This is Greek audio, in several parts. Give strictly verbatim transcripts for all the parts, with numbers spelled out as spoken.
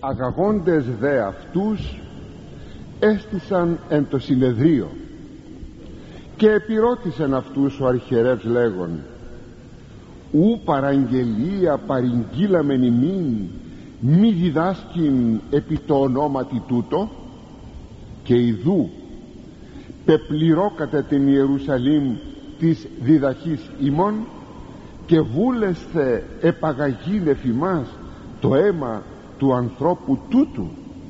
Αγαγόντες δε αυτούς έστησαν εν το συνεδρίο και επιρώτησαν αυτούς ο αρχιερεύς λέγον: ου παραγγελία παρηγγείλαμεν ημίν μη διδάσκειν επί το ονόματι τούτο? Και ιδού πεπληρώκατε την Ιερουσαλήμ της διδαχής ημών και βούλεσθε επαγαγήν εφημάς το αίμα του ανθρώπου τούτου.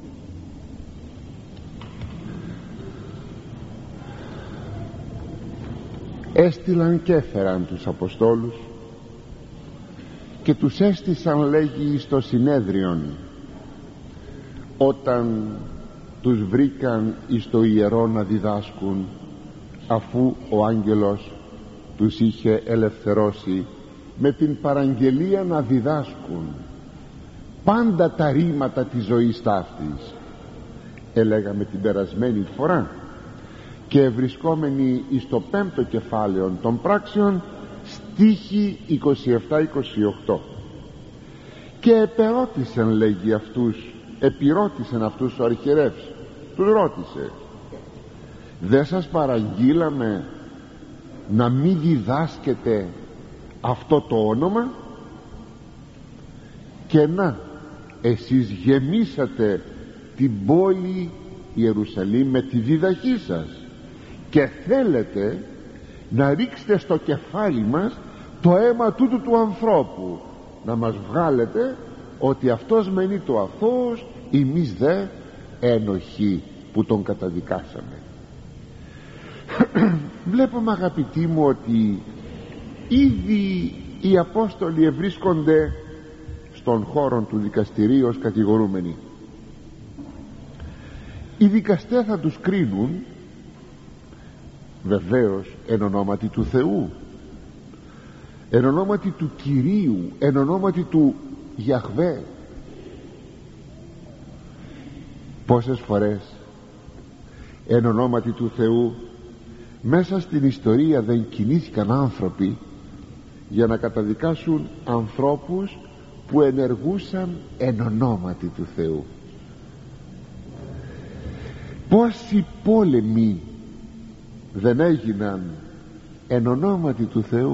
Έστειλαν και έφεραν τους Αποστόλους και τους έστησαν, λέγει, στο συνέδριον, όταν τους βρήκαν εις το ιερό να διδάσκουν, αφού ο άγγελος τους είχε ελευθερώσει με την παραγγελία να διδάσκουν πάντα τα ρήματα της ζωής ταύτης. Έλεγαμε την περασμένη φορά και βρισκόμενοι εις το πέμπτο κεφάλαιο των πράξεων, στίχοι είκοσι επτά είκοσι οκτώ. Και επερώτησαν, λέγει, αυτούς, επιρώτησαν αυτούς ο αρχιερεύς, τους ρώτησε: δεν σας παραγγείλαμε να μην διδάσκετε αυτό το όνομα? Και να, εσείς γεμίσατε την πόλη Ιερουσαλήμ με τη διδαχή σας και θέλετε να ρίξετε στο κεφάλι μας το αίμα τούτου του ανθρώπου, να μας βγάλετε ότι αυτός μενεί το αθώος, εμείς δε ένοχοι που τον καταδικάσαμε. Βλέπουμε, αγαπητοί μου, ότι ήδη οι Απόστολοι ευρίσκονται στον χώρο του δικαστηρίου ως κατηγορούμενοι. Οι δικαστές θα τους κρίνουν βεβαίως εν ονόματι του Θεού, εν ονόματι του Κυρίου, εν ονόματι του Γιαχβέ. Πόσες φορές εν ονόματι του Θεού μέσα στην ιστορία δεν κινήθηκαν άνθρωποι για να καταδικάσουν ανθρώπους που ενεργούσαν εν ονόματι του Θεού. Πόσοι πόλεμοι δεν έγιναν εν ονόματι του Θεού,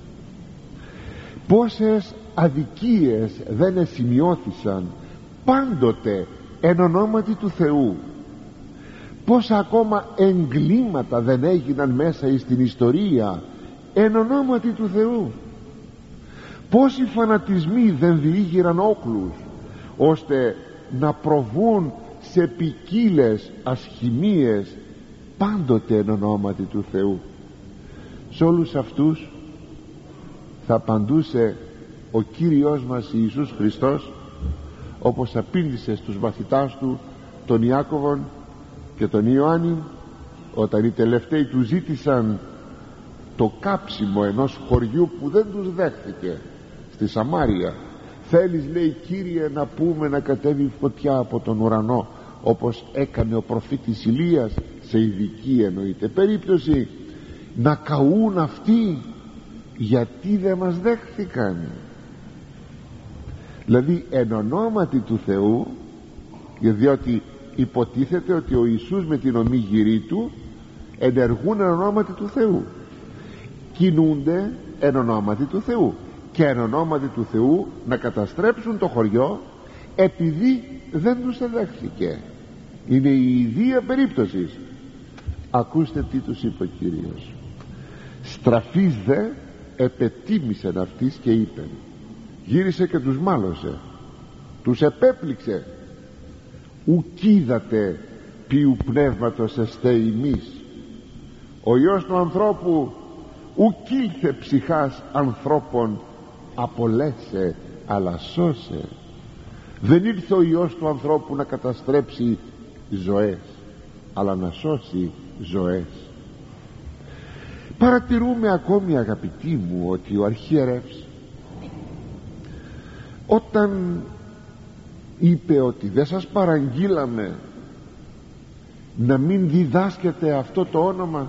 πόσες αδικίες δεν εσημειώθησαν πάντοτε εν ονόματι του Θεού, πόσα ακόμα εγκλήματα δεν έγιναν μέσα στην ιστορία εν ονόματι του Θεού, πόσοι φανατισμοί δεν διήγηραν όχλους ώστε να προβούν σε ποικίλες ασχημίες πάντοτε εν ονόματι του Θεού. Σε όλους αυτούς θα απαντούσε ο Κύριος μας Ιησούς Χριστός, όπως απήντησε στους μαθητάς του, τον Ιάκωβον και τον Ιωάννη, όταν οι τελευταίοι του ζήτησαν το κάψιμο ενός χωριού που δεν τους δέχθηκε στη Σαμάρια. Θέλεις, λέει, Κύριε, να πούμε να κατέβει φωτιά από τον ουρανό, όπως έκανε ο προφήτης Ηλίας, σε ειδική εννοείται περίπτωση, να καούν αυτοί? Γιατί δεν μας δέχθηκαν? Δηλαδή εν ονόματι του Θεού, διότι υποτίθεται ότι ο Ιησούς με την ομίγυρή του ενεργούν εν ονόματι του Θεού, κινούνται εν ονόματι του Θεού και εν ονόματι του Θεού να καταστρέψουν το χωριό επειδή δεν τους δέχθηκε. Είναι η ιδία περίπτωση. Ακούστε τι τους είπε ο Κύριος: στραφής δε επετίμησεν αυτής και είπε, γύρισε και τους μάλωσε, τους επέπληξε, ουκ είδατε ποιου πνεύματος εστέ ημείς, ο Υιός του ανθρώπου ουκ ήλθε ψυχάς ανθρώπων απολέσε αλλά σώσε. Δεν ήρθε ο Υιός του ανθρώπου να καταστρέψει ζωές, αλλά να σώσει ζωές. Παρατηρούμε ακόμη, αγαπητοί μου, ότι ο αρχιερεύς, όταν είπε ότι δεν σας παραγγείλαμε να μην διδάσκετε αυτό το όνομα,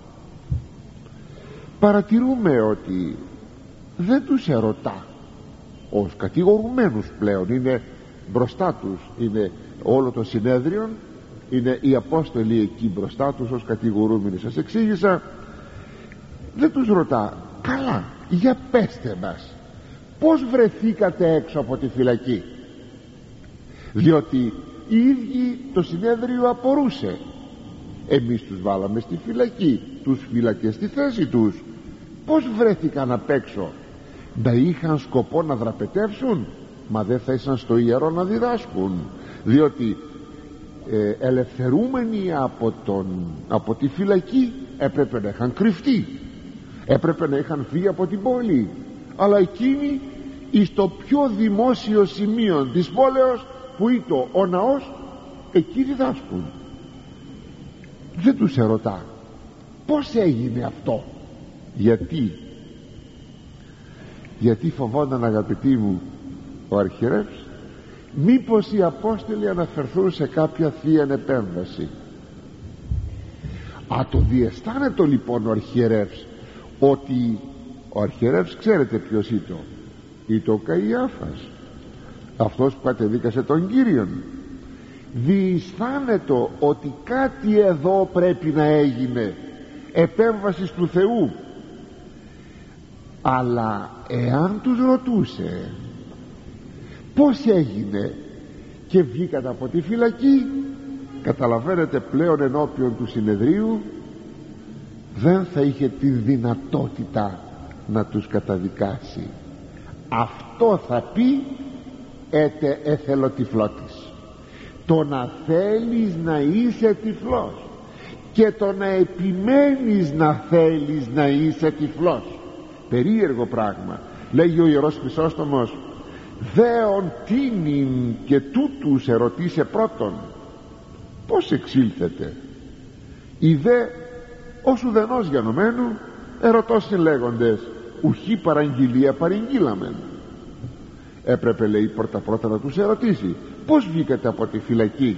παρατηρούμε ότι δεν τους ερωτά ως κατηγορουμένους πλέον, είναι μπροστά τους είναι όλο το συνέδριο, είναι οι Απόστολοι εκεί μπροστά τους ως κατηγορούμενοι. Σας εξήγησα. Δεν τους ρωτά, καλά, για πέστε μας, πως βρεθήκατε έξω από τη φυλακή? Διότι οι ίδιοι το συνέδριο απορούσε. Εμείς τους βάλαμε στη φυλακή, τους φύλακες στη θέση τους. Πως βρέθηκαν απ' έξω? Να είχαν σκοπό να δραπετεύσουν? Μα δεν θα ήσαν στο ιερό να διδάσκουν, διότι ε, ελευθερούμενοι από, τον, από τη φυλακή έπρεπε να είχαν κρυφτεί, έπρεπε να είχαν φύγει από την πόλη, αλλά εκείνοι εις το πιο δημόσιο σημείο της πόλεως που ήταν ο ναός, εκεί διδάσκουν. Δεν τους ερωτά πως έγινε αυτό. Γιατί? Γιατί φοβόνταν, αγαπητοί μου, ο αρχιερεύς μήπως οι Απόστολοι αναφερθούν σε κάποια θεία επέμβαση. Α, το διαισθάνεται λοιπόν ο αρχιερεύς ότι ο αρχιερεύς, ξέρετε ποιος ήταν? Ήταν ο Καϊάφας, αυτός που κατεδίκασε τον Κύριον. Διαισθάνεται ότι κάτι εδώ πρέπει να έγινε, επέμβασης του Θεού. Αλλά εάν τους ρωτούσε πως έγινε και βγήκατε από τη φυλακή, καταλαβαίνετε πλέον ενώπιον του συνεδρίου δεν θα είχε τη δυνατότητα να τους καταδικάσει. Αυτό θα πει έτε εθελοτυφλότης. Το να θέλεις να είσαι τυφλός και το να επιμένεις να θέλεις να είσαι τυφλός, περίεργο πράγμα. Λέγει ο Ιερός Χρυσόστομος, δέον τίνην και τούτους ερωτήσε πρώτον, πως εξήλθετε? Οι δε ως ουδενός γενομένου ερωτώς συλλέγοντες, ουχή παραγγελία παρηγγείλαμεν. Έπρεπε, λέει, πρώτα πρώτα να τους ερωτήσει πως βγήκατε από τη φυλακή.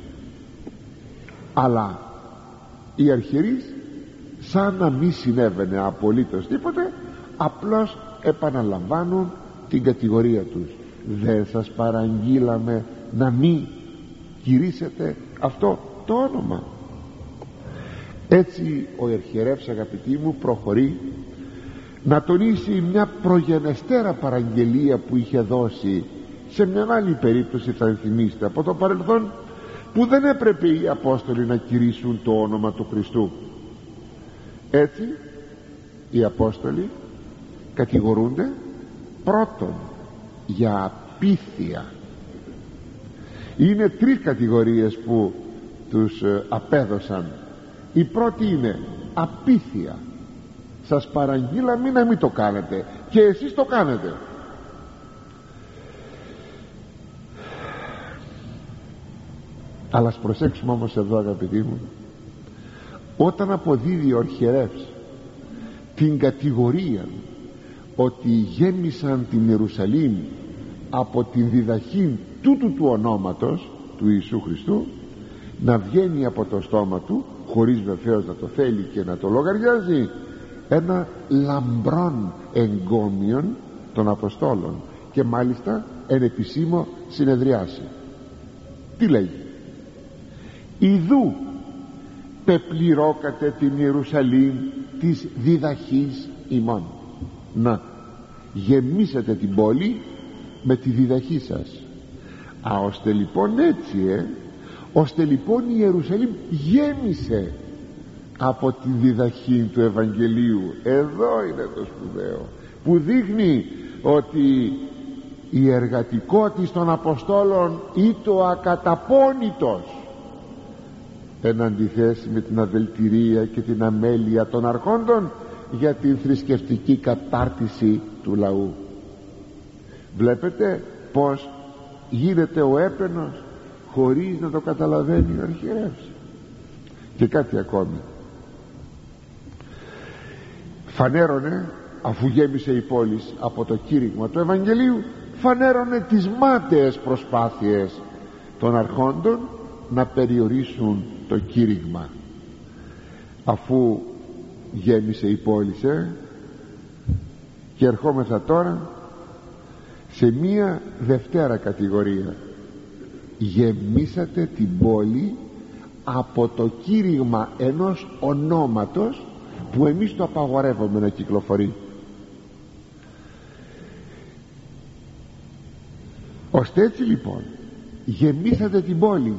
Αλλά οι αρχιερείς σαν να μη συνέβαινε απολύτως τίποτε, απλώς επαναλαμβάνουν την κατηγορία τους. Δεν σας παραγγείλαμε να μη κηρύσετε αυτό το όνομα? Έτσι ο αρχιερεύς, αγαπητοί μου, προχωρεί να τονίσει μια προγενεστέρα παραγγελία που είχε δώσει σε μια άλλη περίπτωση, θα ενθυμίστε από το παρελθόν, που δεν έπρεπε οι Απόστολοι να κηρύσουν το όνομα του Χριστού. Έτσι οι Απόστολοι κατηγορούνται πρώτον για απίθεια. Είναι τρεις κατηγορίες που τους απέδωσαν. Η πρώτη είναι απίθεια. Σας παραγγείλαμε να μην το κάνετε και εσείς το κάνετε. Αλλά ας προσέξουμε όμως εδώ, αγαπητοί μου, όταν αποδίδει ο αρχιερεύς την κατηγορία ότι γέμισαν την Ιερουσαλήμ από την διδαχή τούτου του ονόματος του Ιησού Χριστού, να βγαίνει από το στόμα του, χωρίς βεβαίως να το θέλει και να το λογαριάζει, ένα λαμπρόν εγκόμιον των Αποστόλων, και μάλιστα εν επισήμω συνεδριάσει. Τι λέγει? Ιδού πεπληρώκατε την Ιερουσαλήμ της διδαχής ημών. Να γεμίσετε την πόλη με τη διδαχή σας. Α, ώστε λοιπόν έτσι ε, ώστε λοιπόν η Ιερουσαλήμ γέμισε από τη διδαχή του Ευαγγελίου. Εδώ είναι το σπουδαίο που δείχνει ότι η εργατικότητα των Αποστόλων ήτο ακαταπώνητος εν αντιθέσει με την αδελτηρία και την αμέλεια των αρχόντων για την θρησκευτική κατάρτιση του λαού. Βλέπετε πως γίνεται ο έπαινος χωρίς να το καταλαβαίνει ο αρχιερεύς. Και κάτι ακόμη φανέρωνε, αφού γέμισε η πόλη από το κήρυγμα του Ευαγγελίου, φανέρωνε τις μάταιες προσπάθειες των αρχόντων να περιορίσουν το κήρυγμα. Αφού γέμισε η πόλη ε, και ερχόμεθα τώρα σε μία δευτέρα κατηγορία, γεμίσατε την πόλη από το κήρυγμα ενός ονόματος που εμείς το απαγορεύουμε να κυκλοφορεί, ώστε έτσι λοιπόν γεμίσατε την πόλη.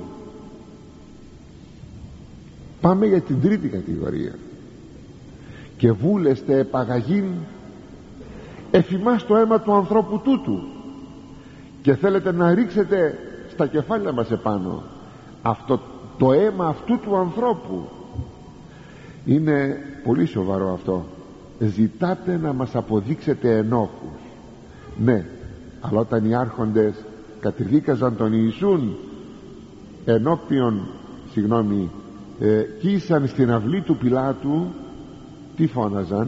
Πάμε για την τρίτη κατηγορία. Και βούλεστε επαγαγήν εφημάς το αίμα του ανθρώπου τούτου, και θέλετε να ρίξετε στα κεφάλια μας επάνω αυτό το αίμα αυτού του ανθρώπου. Είναι πολύ σοβαρό αυτό. Ζητάτε να μας αποδείξετε ενόχους, ναι, αλλά όταν οι άρχοντες κατεδίκαζαν τον Ιησούν ενώπιον, συγγνώμη, ε, κοίσαν στην αυλή του Πιλάτου, τι φώναζαν?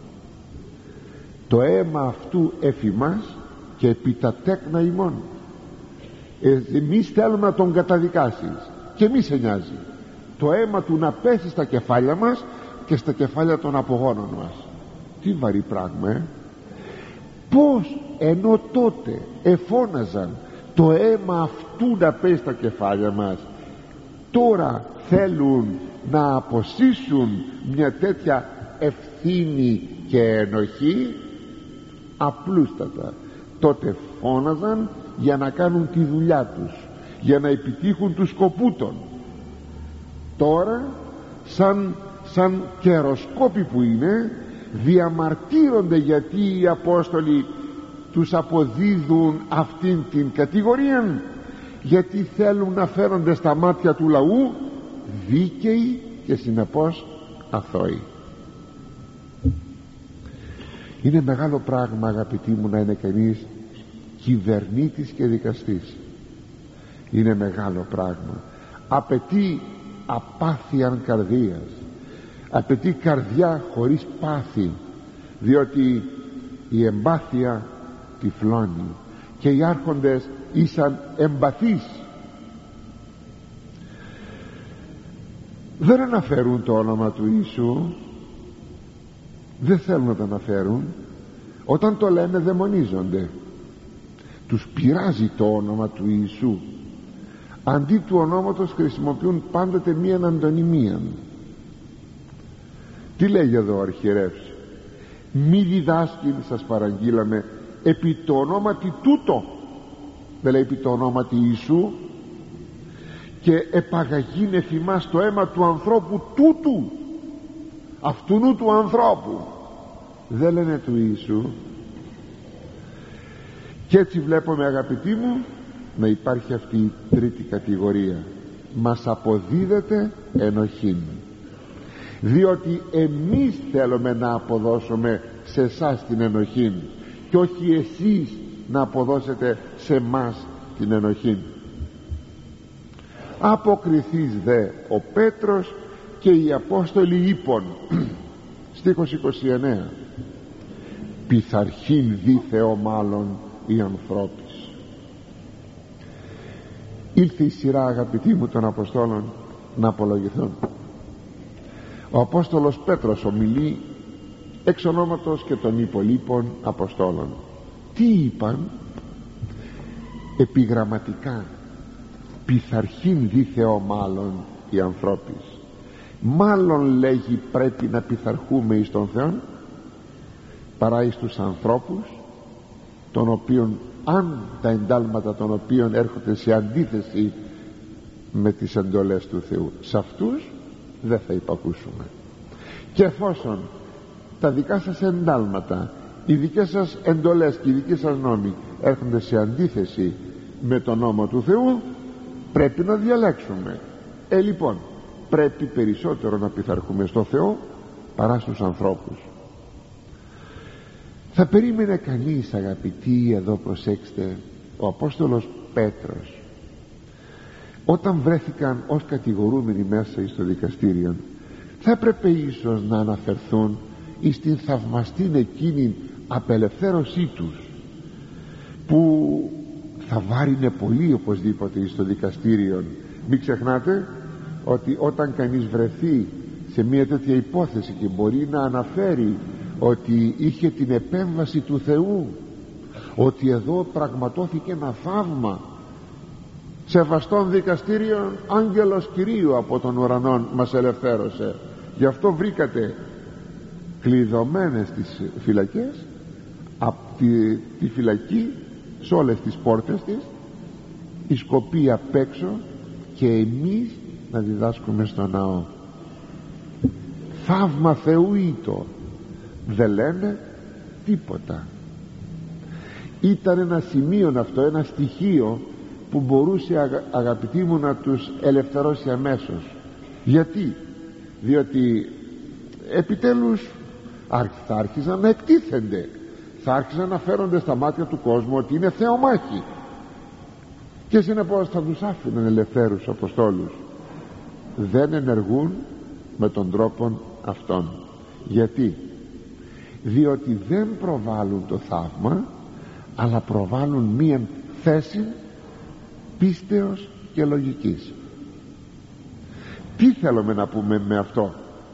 Το αίμα αυτού εφημάς και επί τα τέκνα ημών. ε, εμείς θέλουμε να τον καταδικάσεις και μη σε νοιάζει το αίμα του να πέσει στα κεφάλια μας και στα κεφάλια των απογόνων μας. Τι βαρύ πράγμα, ε? Πώς ενώ τότε εφώναζαν το αίμα αυτού να πέσει στα κεφάλια μας, τώρα θέλουν να αποσύσουν μια τέτοια ευθύνη και ενοχή? Απλούστατα τότε φώναζαν για να κάνουν τη δουλειά τους, για να επιτύχουν τους σκοπούτων. Τώρα σαν, σαν καιροσκόποι που είναι, διαμαρτύρονται γιατί οι Απόστολοι τους αποδίδουν αυτήν την κατηγορία, γιατί θέλουν να φέρονται στα μάτια του λαού δίκαιοι και συνεπώς αθώοι. Είναι μεγάλο πράγμα, αγαπητοί μου, να είναι κανείς κυβερνήτης και δικαστής. Είναι μεγάλο πράγμα. Απαιτεί απάθειαν καρδίας, απαιτεί καρδιά χωρίς πάθη, διότι η εμπάθεια τυφλώνει και οι άρχοντες ήσαν εμπαθείς. Δεν αναφέρουν το όνομα του Ιησού, δεν θέλουν να το αναφέρουν. Όταν το λένε δαιμονίζονται, τους πειράζει το όνομα του Ιησού. Αντί του ονόματος χρησιμοποιούν πάντοτε μία αντωνυμία. Τι λέγει εδώ ο αρχιερεύς? Μη διδάσκην σας παραγγείλαμε επί το ονόματι τούτο, δεν λέει επί το ονόματι Ιησού, και επαγαγήν εφημάς το αίμα του ανθρώπου τούτου, αυτού του ανθρώπου, δεν λένε του Ιησού. Και έτσι βλέπουμε, αγαπητοί μου, να υπάρχει αυτή η τρίτη κατηγορία. Μας αποδίδεται ενοχήν, διότι εμείς θέλουμε να αποδώσουμε σε εσάς την ενοχήν και όχι εσείς να αποδώσετε σε μας την ενοχήν. Αποκριθείς δε ο Πέτρος και οι Απόστολοι είπων, στίχος είκοσι εννέα, πειθαρχήν δι Θεό μάλλον οι ανθρώπης. Ήρθε η σειρά, αγαπητοί μου, των Αποστόλων να απολογηθούν. Ο Απόστολος Πέτρος ομιλεί εξ ονόματος και των υπολείπων Αποστόλων. Τι είπαν? Επιγραμματικά, πειθαρχήν δι Θεό μάλλον οι ανθρώπης. Μάλλον, λέγει, πρέπει να πειθαρχούμε εις τον Θεό παρά εις τους ανθρώπους, των οποίων, αν τα εντάλματα των οποίων έρχονται σε αντίθεση με τις εντολές του Θεού, σε αυτούς δεν θα υπακούσουμε. Και εφόσον τα δικά σας εντάλματα, οι δικές σας εντολές και οι δικές σας νόμοι έρχονται σε αντίθεση με τον νόμο του Θεού, πρέπει να διαλέξουμε. Ε, λοιπόν, πρέπει περισσότερο να πειθαρχούμε στο Θεό παρά στους ανθρώπους. Θα περίμενε κανείς, αγαπητοί, εδώ προσέξτε, ο Απόστολος Πέτρος, όταν βρέθηκαν ως κατηγορούμενοι μέσα στο δικαστήριο, θα έπρεπε ίσως να αναφερθούν εις την θαυμαστήν εκείνη απελευθέρωσή τους, που θα βάρινε πολύ οπωσδήποτε στο δικαστήριο. Μην ξεχνάτε ότι όταν κανείς βρεθεί σε μια τέτοια υπόθεση και μπορεί να αναφέρει ότι είχε την επέμβαση του Θεού, ότι εδώ πραγματώθηκε ένα θαύμα σεβαστών δικαστήριων, άγγελος Κυρίου από τον ουρανόν μας ελευθέρωσε. Γι' αυτό βρήκατε κλειδωμένες τις φυλακές, από τη, τη φυλακή σε όλες τις πόρτες της, η σκοπή απ' έξω, και εμείς να διδάσκουμε στο ναό. Θαύμα Θεού ήτο, δεν λένε τίποτα. Ήταν ένα σημείο αυτό, ένα στοιχείο που μπορούσε, αγα, αγαπητοί μου, να τους ελευθερώσει αμέσως. Γιατί? Διότι επιτέλους θα άρχισαν να εκτίθενται, θα άρχισαν να φέρονται στα μάτια του κόσμου ότι είναι θεομάχοι, και συνεπώς θα τους άφηναν ελευθέρους αποστόλους. Δεν ενεργούν με τον τρόπο αυτόν. Γιατί? Διότι δεν προβάλλουν το θαύμα, αλλά προβάλλουν μία θέση πίστεως και λογικής. Τι θέλουμε να πούμε με αυτό?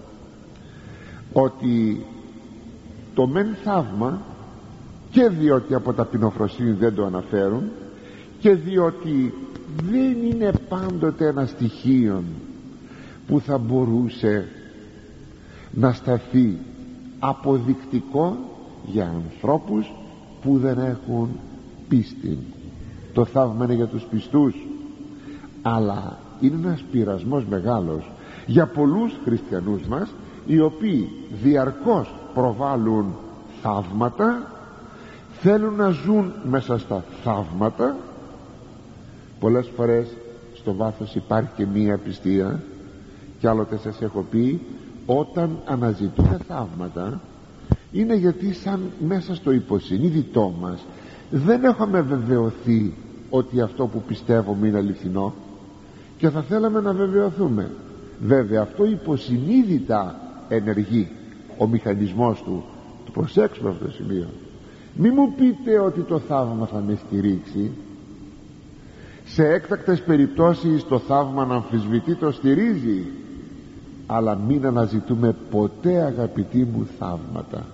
Ότι το μεν θαύμα, και διότι από ταπεινοφροσύνη δεν το αναφέρουν, και διότι δεν είναι πάντοτε ένα στοιχείο που θα μπορούσε να σταθεί αποδεικτικό για ανθρώπους που δεν έχουν πίστη. Το θαύμα είναι για τους πιστούς, αλλά είναι ένας πειρασμός μεγάλος για πολλούς χριστιανούς μας, οι οποίοι διαρκώς προβάλλουν θαύματα, θέλουν να ζουν μέσα στα θαύματα. Πολλές φορές στο βάθος υπάρχει και μία απιστία, και άλλοτε σας έχω πει, όταν αναζητούμε θαύματα είναι γιατί σαν μέσα στο υποσυνείδητό μας δεν έχουμε βεβαιωθεί ότι αυτό που πιστεύουμε είναι αληθινό, και θα θέλαμε να βεβαιωθούμε. Βέβαια αυτό υποσυνείδητα ενεργεί ο μηχανισμός του. Το προσέξουμε αυτό το σημείο. Μη μου πείτε ότι το θαύμα θα με στηρίξει. Σε έκτακτες περιπτώσεις το θαύμα να αμφισβητεί το στηρίζει, αλλά μην αναζητούμε ποτέ, αγαπητοί μου, θαύματα.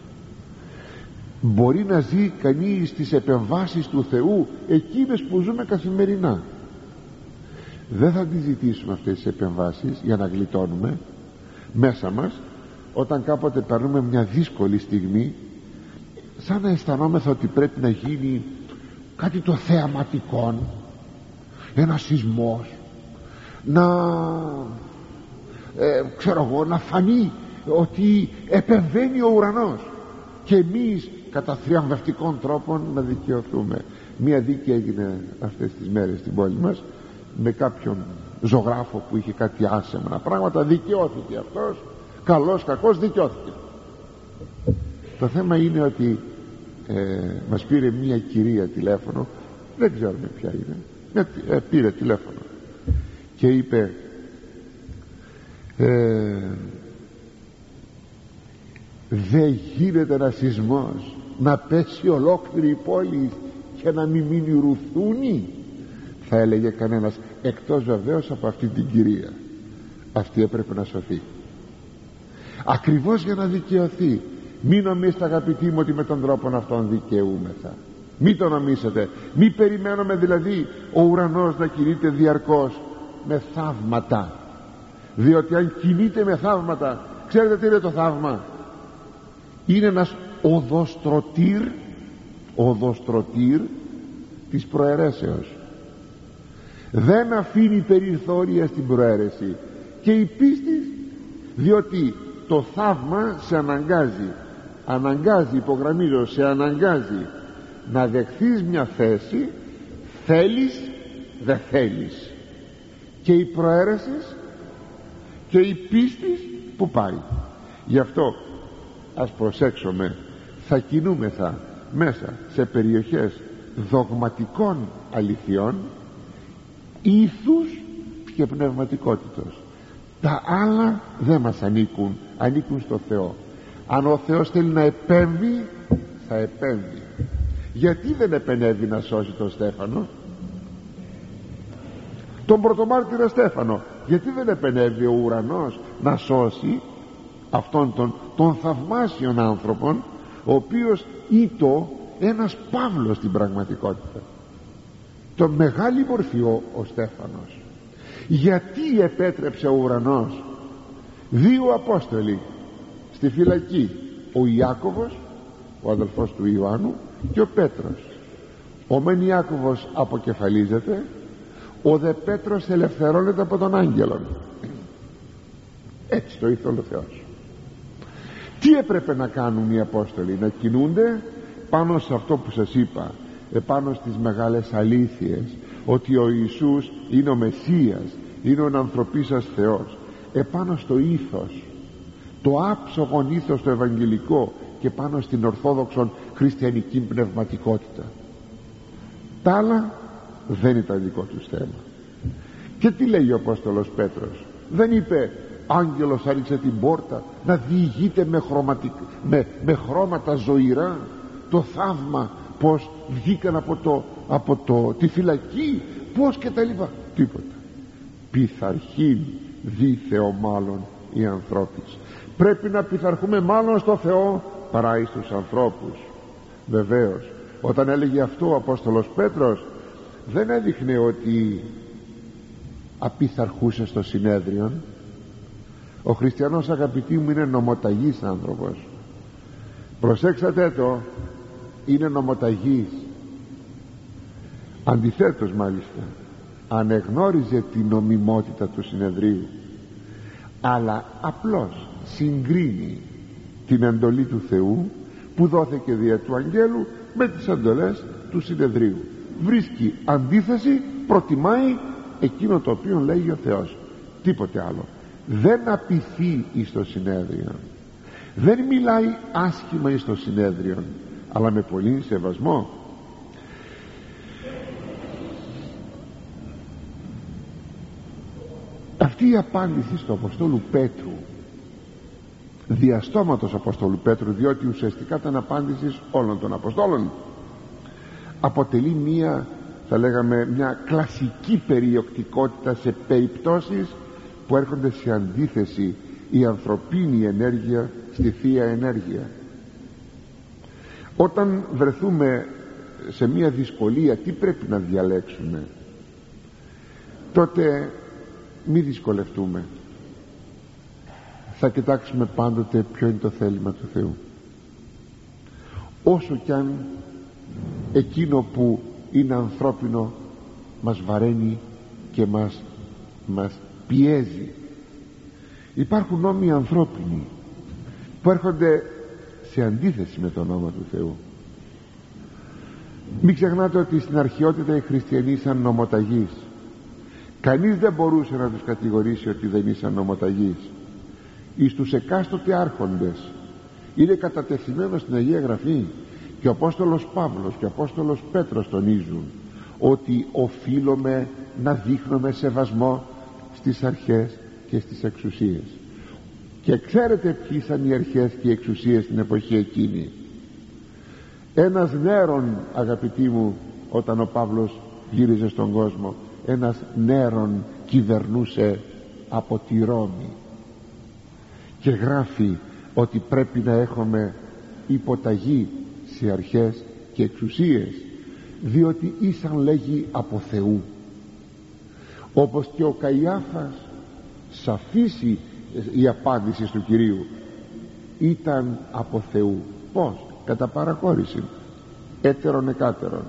Μπορεί να ζει κανείς στις επεμβάσεις του Θεού, εκείνες που ζούμε καθημερινά. Δεν θα τις ζητήσουμε αυτές τις επεμβάσεις για να γλιτώνουμε μέσα μας, όταν κάποτε περνούμε μια δύσκολη στιγμή, σαν να αισθανόμεθα ότι πρέπει να γίνει κάτι το θεαματικό, ένα σεισμός, να ε, ξέρω εγώ, να φανεί ότι επεμβαίνει ο ουρανός, και εμείς κατά θριαμβευτικών τρόπων να δικαιωθούμε. Μία δίκη έγινε αυτές τις μέρες στην πόλη μας με κάποιον ζωγράφο που είχε κάτι άσεμνα πράγματα. Δικαιώθηκε αυτός, καλός κακός δικαιώθηκε. Το θέμα είναι ότι ε, μας πήρε μία κυρία τηλέφωνο, δεν ξέρουμε ποια είναι, ε, πήρε τηλέφωνο και είπε ε, δεν γίνεται ένα σεισμός να πέσει ολόκληρη η πόλη και να μην μείνει ρουθούνη, θα έλεγε κανένας, εκτός βεβαίως από αυτή την κυρία. Αυτή έπρεπε να σωθεί ακριβώς για να δικαιωθεί. Μην νομίζετε, αγαπητοί μου, ότι με τον τρόπο αυτόν δικαιούμεθα. Μην το νομίσετε. Μην περιμένουμε δηλαδή ο ουρανός να κινείται διαρκώς με θαύματα, διότι αν κινείται με θαύματα, ξέρετε τι είναι το θαύμα? Είναι ένας οδοστρωτήρ, οδοστρωτήρ της προαιρέσεως. Δεν αφήνει περιθώρια στην προαίρεση. Και η πίστη, διότι το θαύμα σε αναγκάζει, αναγκάζει, υπογραμμίζω, σε αναγκάζει να δεχθείς μια θέση, θέλεις δεν θέλεις, και η προαίρεση και η πίστη που πάει. Γι' αυτό ας προσέξουμε, θα κινούμεθα μέσα σε περιοχές δογματικών αληθιών, ήθους και πνευματικότητος. Τα άλλα δεν μας ανήκουν, ανήκουν στο Θεό. Αν ο Θεός θέλει να επέμβει, θα επέμβει. Γιατί δεν επενέβη να σώσει τον Στέφανο, τον πρωτομάρτυρα Στέφανο? Γιατί δεν επενέβη ο ουρανός να σώσει αυτόν τον, τον θαυμάσιον άνθρωπον, ο οποίος ήτο ένας Παύλος στην πραγματικότητα? το μεγάλη μορφή ο, ο Στέφανος. Γιατί επέτρεψε ο ουρανός δύο Απόστολοι στη φυλακή, ο Ιάκωβος, ο αδελφός του Ιωάννου, και ο Πέτρος? Ο μεν Ιάκωβος αποκεφαλίζεται, ο δε Πέτρος ελευθερώνεται από τον άγγελον. Έτσι το ήθελε ο Θεός. Τι έπρεπε να κάνουν οι Απόστολοι? Να κινούνται πάνω σε αυτό που σας είπα, επάνω στις μεγάλες αλήθειες, ότι ο Ιησούς είναι ο Μεσσίας, είναι ο ανθρωπίσας Θεός, επάνω στο ήθος, το άψογον ήθος το ευαγγελικό, και πάνω στην ορθόδοξον χριστιανική πνευματικότητα. Τα άλλα δεν ήταν δικό τους θέμα. Και τι λέει ο Απόστολος Πέτρος? Δεν είπε άγγελος άνοιξε την πόρτα, να διηγείται με, χρωματικ... με, με χρώματα ζωηρά το θαύμα, πως βγήκαν από, το, από το, τη φυλακή, πως και τα λοιπά. Τίποτα. Πειθαρχήν δι Θεό μάλλον οι ανθρώπους. Πρέπει να πειθαρχούμε μάλλον στο Θεό παρά εις τους ανθρώπους. Βεβαίως, όταν έλεγε αυτό ο Απόστολος Πέτρος, δεν έδειχνε ότι απειθαρχούσε στο συνέδριο. Ο χριστιανός, αγαπητοί μου, είναι νομοταγής άνθρωπος. Προσέξατε το, είναι νομοταγής. Αντιθέτως μάλιστα, ανεγνώριζε την νομιμότητα του συνεδρίου, αλλά απλώς συγκρίνει την εντολή του Θεού που δόθηκε δια του αγγέλου με τις εντολές του συνεδρίου. Βρίσκει αντίθεση, προτιμάει εκείνο το οποίο λέγει ο Θεός, τίποτε άλλο. Δεν απειθεί εις το συνέδριο, δεν μιλάει άσχημα εις το συνέδριο, αλλά με πολύ σεβασμό. Αυτή η απάντηση του Αποστόλου Πέτρου, διαστόματος Αποστόλου Πέτρου, διότι ουσιαστικά ήταν απάντηση όλων των Αποστόλων, αποτελεί μία, θα λέγαμε, μια κλασική περιοκτικότητα σε περιπτώσεις που έρχονται σε αντίθεση η ανθρωπίνη ενέργεια στη Θεία Ενέργεια. Όταν βρεθούμε σε μια δυσκολία, τι πρέπει να διαλέξουμε? Τότε μη δυσκολευτούμε, θα κοιτάξουμε πάντοτε ποιο είναι το θέλημα του Θεού, όσο κι αν εκείνο που είναι ανθρώπινο μας βαραίνει και μας, μας πιέζει. Υπάρχουν νόμοι ανθρώπινοι που έρχονται σε αντίθεση με το όνομα του Θεού. Μην ξεχνάτε ότι στην αρχαιότητα οι χριστιανοί ήσαν νομοταγείς. Κανείς δεν μπορούσε να τους κατηγορήσει ότι δεν ήσαν νομοταγείς. Εις τους εκάστοτε άρχοντες είναι κατατεθειμένο στην Αγία Γραφή, και ο Απόστολος Παύλος και ο Απόστολος Πέτρος τονίζουν ότι οφείλουμε να δείχνουμε σεβασμό στις αρχές και στις εξουσίες. Και ξέρετε ποιοι ήταν οι αρχές και οι εξουσίες στην εποχή εκείνη? Ένας Νέρον, αγαπητοί μου, όταν ο Παύλος γύριζε στον κόσμο, ένας Νέρον κυβερνούσε από τη Ρώμη, και γράφει ότι πρέπει να έχουμε υποταγή σε αρχές και εξουσίες, διότι ήσαν, λέγει, από Θεού. Όπως και ο Καϊάφας, σαφής η απάντηση του Κυρίου, ήταν από Θεού. Πώς? Κατά παραχώρηση, έτερον εκάτερον.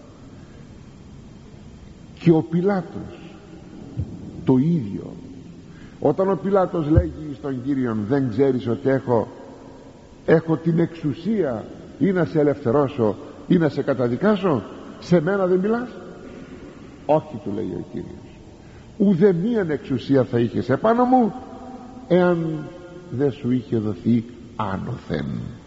Και ο Πιλάτος το ίδιο. Όταν ο Πιλάτος λέγει στον Κύριον, δεν ξέρεις ότι έχω, έχω την εξουσία ή να σε ελευθερώσω ή να σε καταδικάσω? Σε μένα δεν μιλάς? Όχι, του λέει ο Κύριος, ουδεμίαν εξουσία θα είχες επάνω μου εάν δεν σου είχε δοθεί άνωθεν.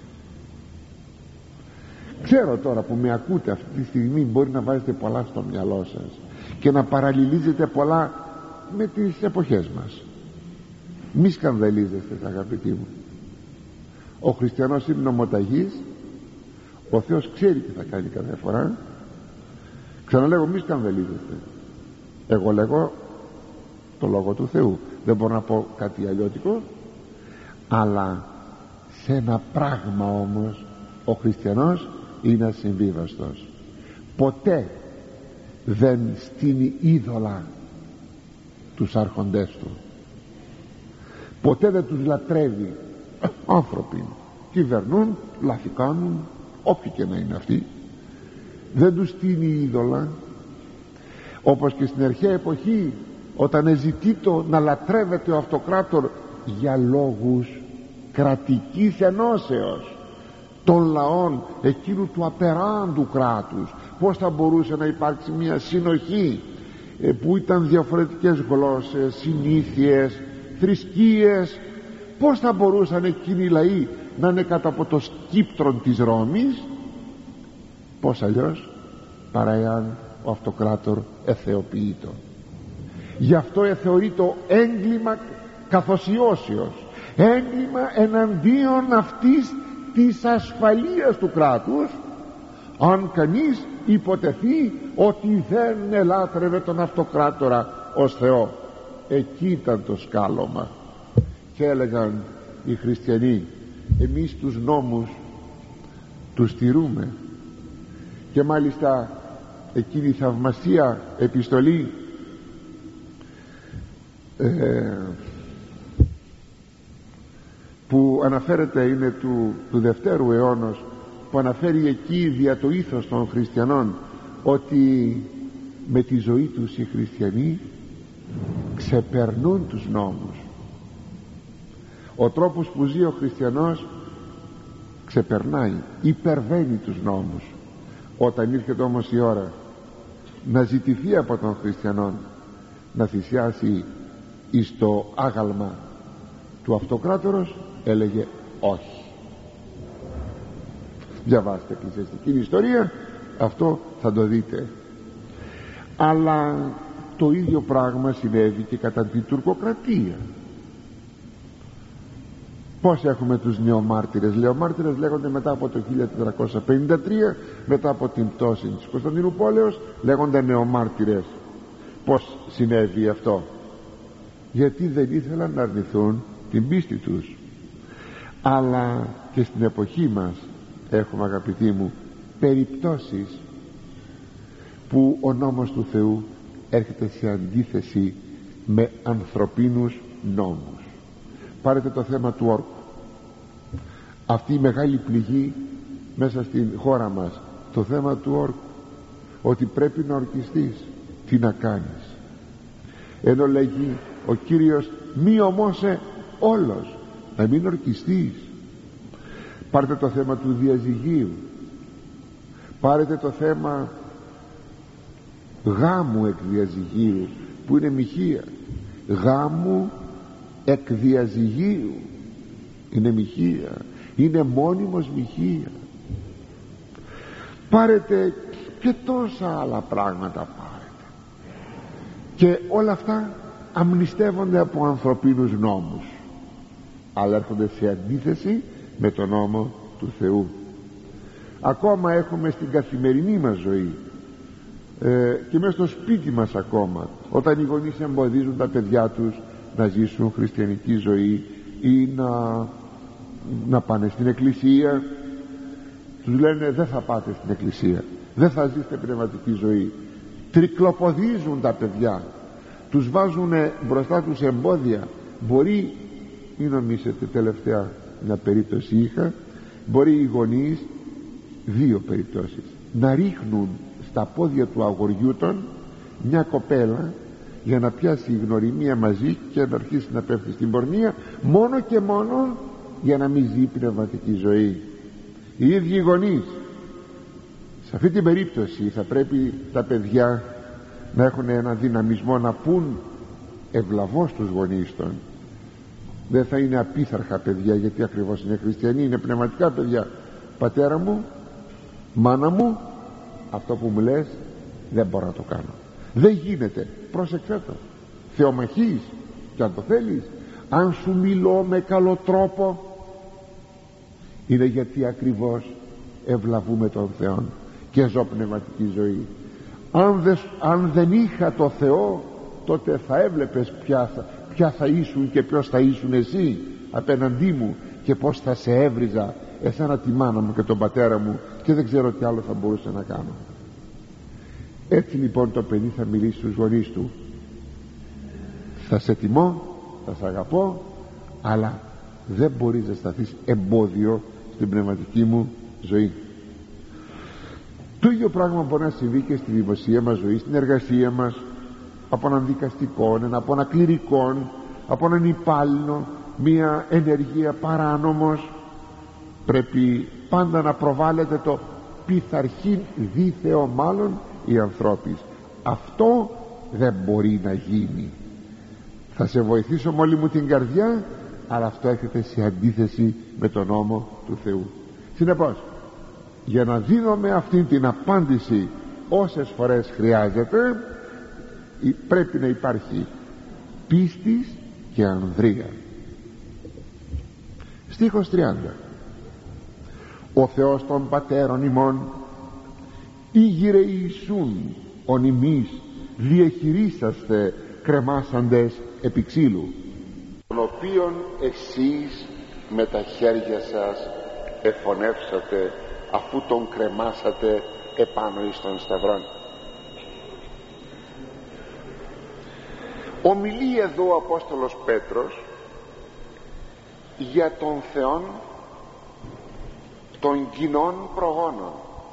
Ξέρω τώρα που με ακούτε αυτή τη στιγμή, μπορεί να βάζετε πολλά στο μυαλό σας και να παραλληλίζετε πολλά με τις εποχές μας. Μη σκανδαλίζεστε, αγαπητοί μου. Ο χριστιανός είναι νομοταγής. Ο Θεός ξέρει τι θα κάνει κάθε φορά. Ξαναλέγω, μη σκανδαλίζεστε. Εγώ λέγω το λόγο του Θεού, δεν μπορώ να πω κάτι αλλιώτικο. Αλλά σε ένα πράγμα όμως ο χριστιανός είναι ασυμβίβαστος. Ποτέ δεν στείνει είδωλα τους άρχοντές του, ποτέ δεν τους λατρεύει. Άνθρωποι κυβερνούν, λάθη κάνουν, όποιοι και να είναι αυτοί, δεν τους στείνει είδωλα. Όπως και στην αρχαία εποχή, όταν εζητείτο να λατρεύεται ο αυτοκράτορ για λόγους κρατικής ενώσεως των λαών εκείνου του απεράντου κράτους, πως θα μπορούσε να υπάρξει μια συνοχή ε, που ήταν διαφορετικές γλώσσες, συνήθειες, θρησκείες, πως θα μπορούσαν εκείνοι οι λαοί να είναι κατά από το σκύπτρον της Ρώμης, πως αλλιώς παρά εάν ο αυτοκράτορ εθεοποιείτο. Γι' αυτό εθεωρείτο έγκλημα καθοσιώσεως, έγκλημα εναντίον αυτής της ασφαλείας του κράτους, αν κανείς υποτεθεί ότι δεν ελάτρευε τον αυτοκράτορα ως Θεό. Εκεί ήταν το σκάλωμα. Και έλεγαν οι χριστιανοί, εμείς τους νόμους τους τηρούμε. Και μάλιστα εκείνη η θαυμασία επιστολή ε, που αναφέρεται, είναι του, του Δευτέρου αιώνος, που αναφέρει εκεί δια το ήθος των χριστιανών ότι με τη ζωή τους οι χριστιανοί ξεπερνούν τους νόμους. Ο τρόπος που ζει ο χριστιανός ξεπερνάει, υπερβαίνει τους νόμους. Όταν ήρθε όμως η ώρα να ζητηθεί από τον χριστιανόν να θυσιάσει εις το άγαλμα του αυτοκράτορος, έλεγε όχι. Διαβάστε εκκλησιαστική ιστορία, αυτό θα το δείτε. Αλλά το ίδιο πράγμα συνέβη και κατά την τουρκοκρατία. Πώς έχουμε τους νεομάρτυρες? Νεομάρτυρες λέγονται μετά από το χίλια τετρακόσια πενήντα τρία, μετά από την πτώση της Κωνσταντινούπολεως, λέγονται νεομάρτυρες. Πώς συνέβη αυτό? Γιατί δεν ήθελαν να αρνηθούν την πίστη τους. Αλλά και στην εποχή μας έχουμε, αγαπητοί μου, περιπτώσεις που ο νόμος του Θεού έρχεται σε αντίθεση με ανθρωπίνους νόμους. Πάρετε το θέμα του όρκου, αυτή η μεγάλη πληγή μέσα στην χώρα μας, το θέμα του όρκου, ότι πρέπει να ορκιστείς. Τι να κάνεις? Ενώ λέγει ο Κύριος μη ομώσε όλος, να μην ορκιστείς. Πάρτε το θέμα του διαζυγίου, πάρετε το θέμα γάμου εκ διαζυγίου, που είναι μοιχεία. Γάμου εκ διαζυγίου είναι μοιχεία, είναι μόνιμος μοιχεία. Πάρετε και τόσα άλλα πράγματα, πάρετε, και όλα αυτά αμνηστεύονται από ανθρωπίνους νόμους, αλλά έρχονται σε αντίθεση με τον νόμο του Θεού. Ακόμα έχουμε στην καθημερινή μας ζωή ε, και μέσα στο σπίτι μας, ακόμα όταν οι γονείς εμποδίζουν τα παιδιά τους να ζήσουν χριστιανική ζωή ή να, να πάνε στην εκκλησία, τους λένε δεν θα πάτε στην εκκλησία, δεν θα ζήσετε πνευματική ζωή. Τρικλοποδίζουν τα παιδιά, τους βάζουν μπροστά τους εμπόδια. Μπορεί, μην νομίσετε, τελευταία μια περίπτωση είχα, μπορεί οι γονείς, δύο περιπτώσεις, να ρίχνουν στα πόδια του αγοριού των μια κοπέλα για να πιάσει γνωριμία μαζί και να αρχίσει να πέφτει στην πορνεία, μόνο και μόνο για να μην ζει πνευματική ζωή. Οι ίδιοι γονείς. Σε αυτή την περίπτωση θα πρέπει τα παιδιά να έχουν ένα δυναμισμό να πούν ευλαβώς τους γονείς των. Δεν θα είναι απίθαρχα παιδιά, γιατί ακριβώς είναι χριστιανοί, είναι πνευματικά παιδιά. Πατέρα μου, μάνα μου, αυτό που μου λες δεν μπορώ να το κάνω, δεν γίνεται, πρόσεξέ το. Θεομαχείς, και αν το θέλεις, αν σου μιλώ με καλό τρόπο, είναι γιατί ακριβώς ευλαβούμε τον Θεό και ζω πνευματική ζωή. Αν, δε, αν δεν είχα το Θεό, τότε θα έβλεπες ποια θα, ποια θα ήσουν και ποιος θα ήσουν εσύ απέναντί μου, και πως θα σε έβριζα εσένα, τη μάνα μου και τον πατέρα μου, και δεν ξέρω τι άλλο θα μπορούσα να κάνω. Έτσι λοιπόν το παιδί θα μιλήσει στους γονείς του: θα σε τιμώ, θα σε αγαπώ, αλλά δεν μπορείς να σταθείς εμπόδιο στην πνευματική μου ζωή. Το ίδιο πράγμα μπορεί να συμβεί και στη δημοσία μας ζωή, στην εργασία μας, από έναν δικαστικό, από έναν κληρικό, από έναν υπάλληλο, μια ενεργεία παράνομος. Πρέπει πάντα να προβάλλεται το πειθαρχήν δίθεο μάλλον οι ανθρώποι. Αυτό δεν μπορεί να γίνει. Θα σε βοηθήσω με όλη μου την καρδιά, αλλά αυτό έρχεται σε αντίθεση με τον νόμο του Θεού. Συνεπώς, για να δίνουμε αυτή την απάντηση όσες φορές χρειάζεται, πρέπει να υπάρχει πίστης και ανδρεία. Στίχος τριάντα. Ο Θεός των πατέρων ημών ήγηρε Ιησούν ον ημείς διεχειρίσαστε κρεμάσαντες επί ξύλου, τον οποίον εσείς με τα χέρια σας εφωνεύσατε αφού τον κρεμάσατε επάνω εις των σταυρών. Ομιλεί εδώ ο Απόστολος Πέτρος για τον Θεόν των κοινών προγόνων,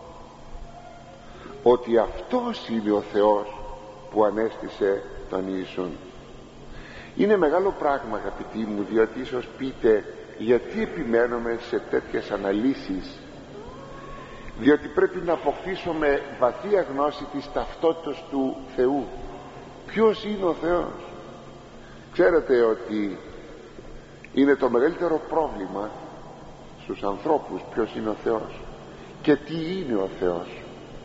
ότι αυτός είναι ο Θεός που ανέστησε τον Ιησούν. Είναι μεγάλο πράγμα, αγαπητοί μου, διότι ίσως πείτε γιατί επιμένουμε σε τέτοιες αναλύσεις, διότι πρέπει να αποκτήσουμε βαθία γνώση της ταυτότητας του Θεού. Ποιος είναι ο Θεός? Ξέρετε ότι είναι το μεγαλύτερο πρόβλημα στους ανθρώπους ποιος είναι ο Θεός και τι είναι ο Θεός.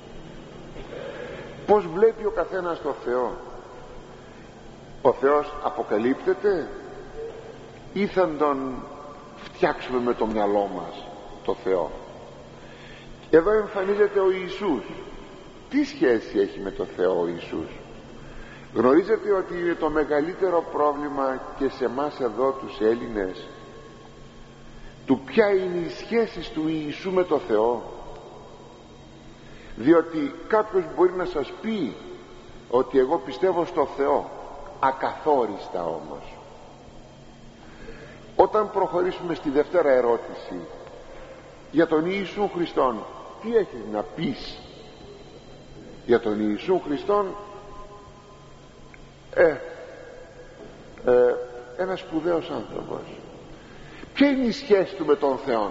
Πώς βλέπει ο καθένας το Θεό? Ο Θεός αποκαλύπτεται ή θα τον φτιάξουμε με το μυαλό μας το Θεό? Εδώ εμφανίζεται ο Ιησούς. Τι σχέση έχει με το Θεό ο Ιησούς? Γνωρίζετε ότι είναι το μεγαλύτερο πρόβλημα και σε εμάς εδώ τους Έλληνες, του ποια είναι η σχέση του Ιησού με το Θεό. Διότι κάποιος μπορεί να σας πει ότι εγώ πιστεύω στο Θεό, ακαθόριστα όμως. Όταν προχωρήσουμε στη δεύτερα ερώτηση για τον Ιησού Χριστόν, τι έχεις να πεις για τον Ιησού Χριστόν? Ε, ε, ένας σπουδαίος άνθρωπος. Ποια είναι η σχέση του με τον Θεό?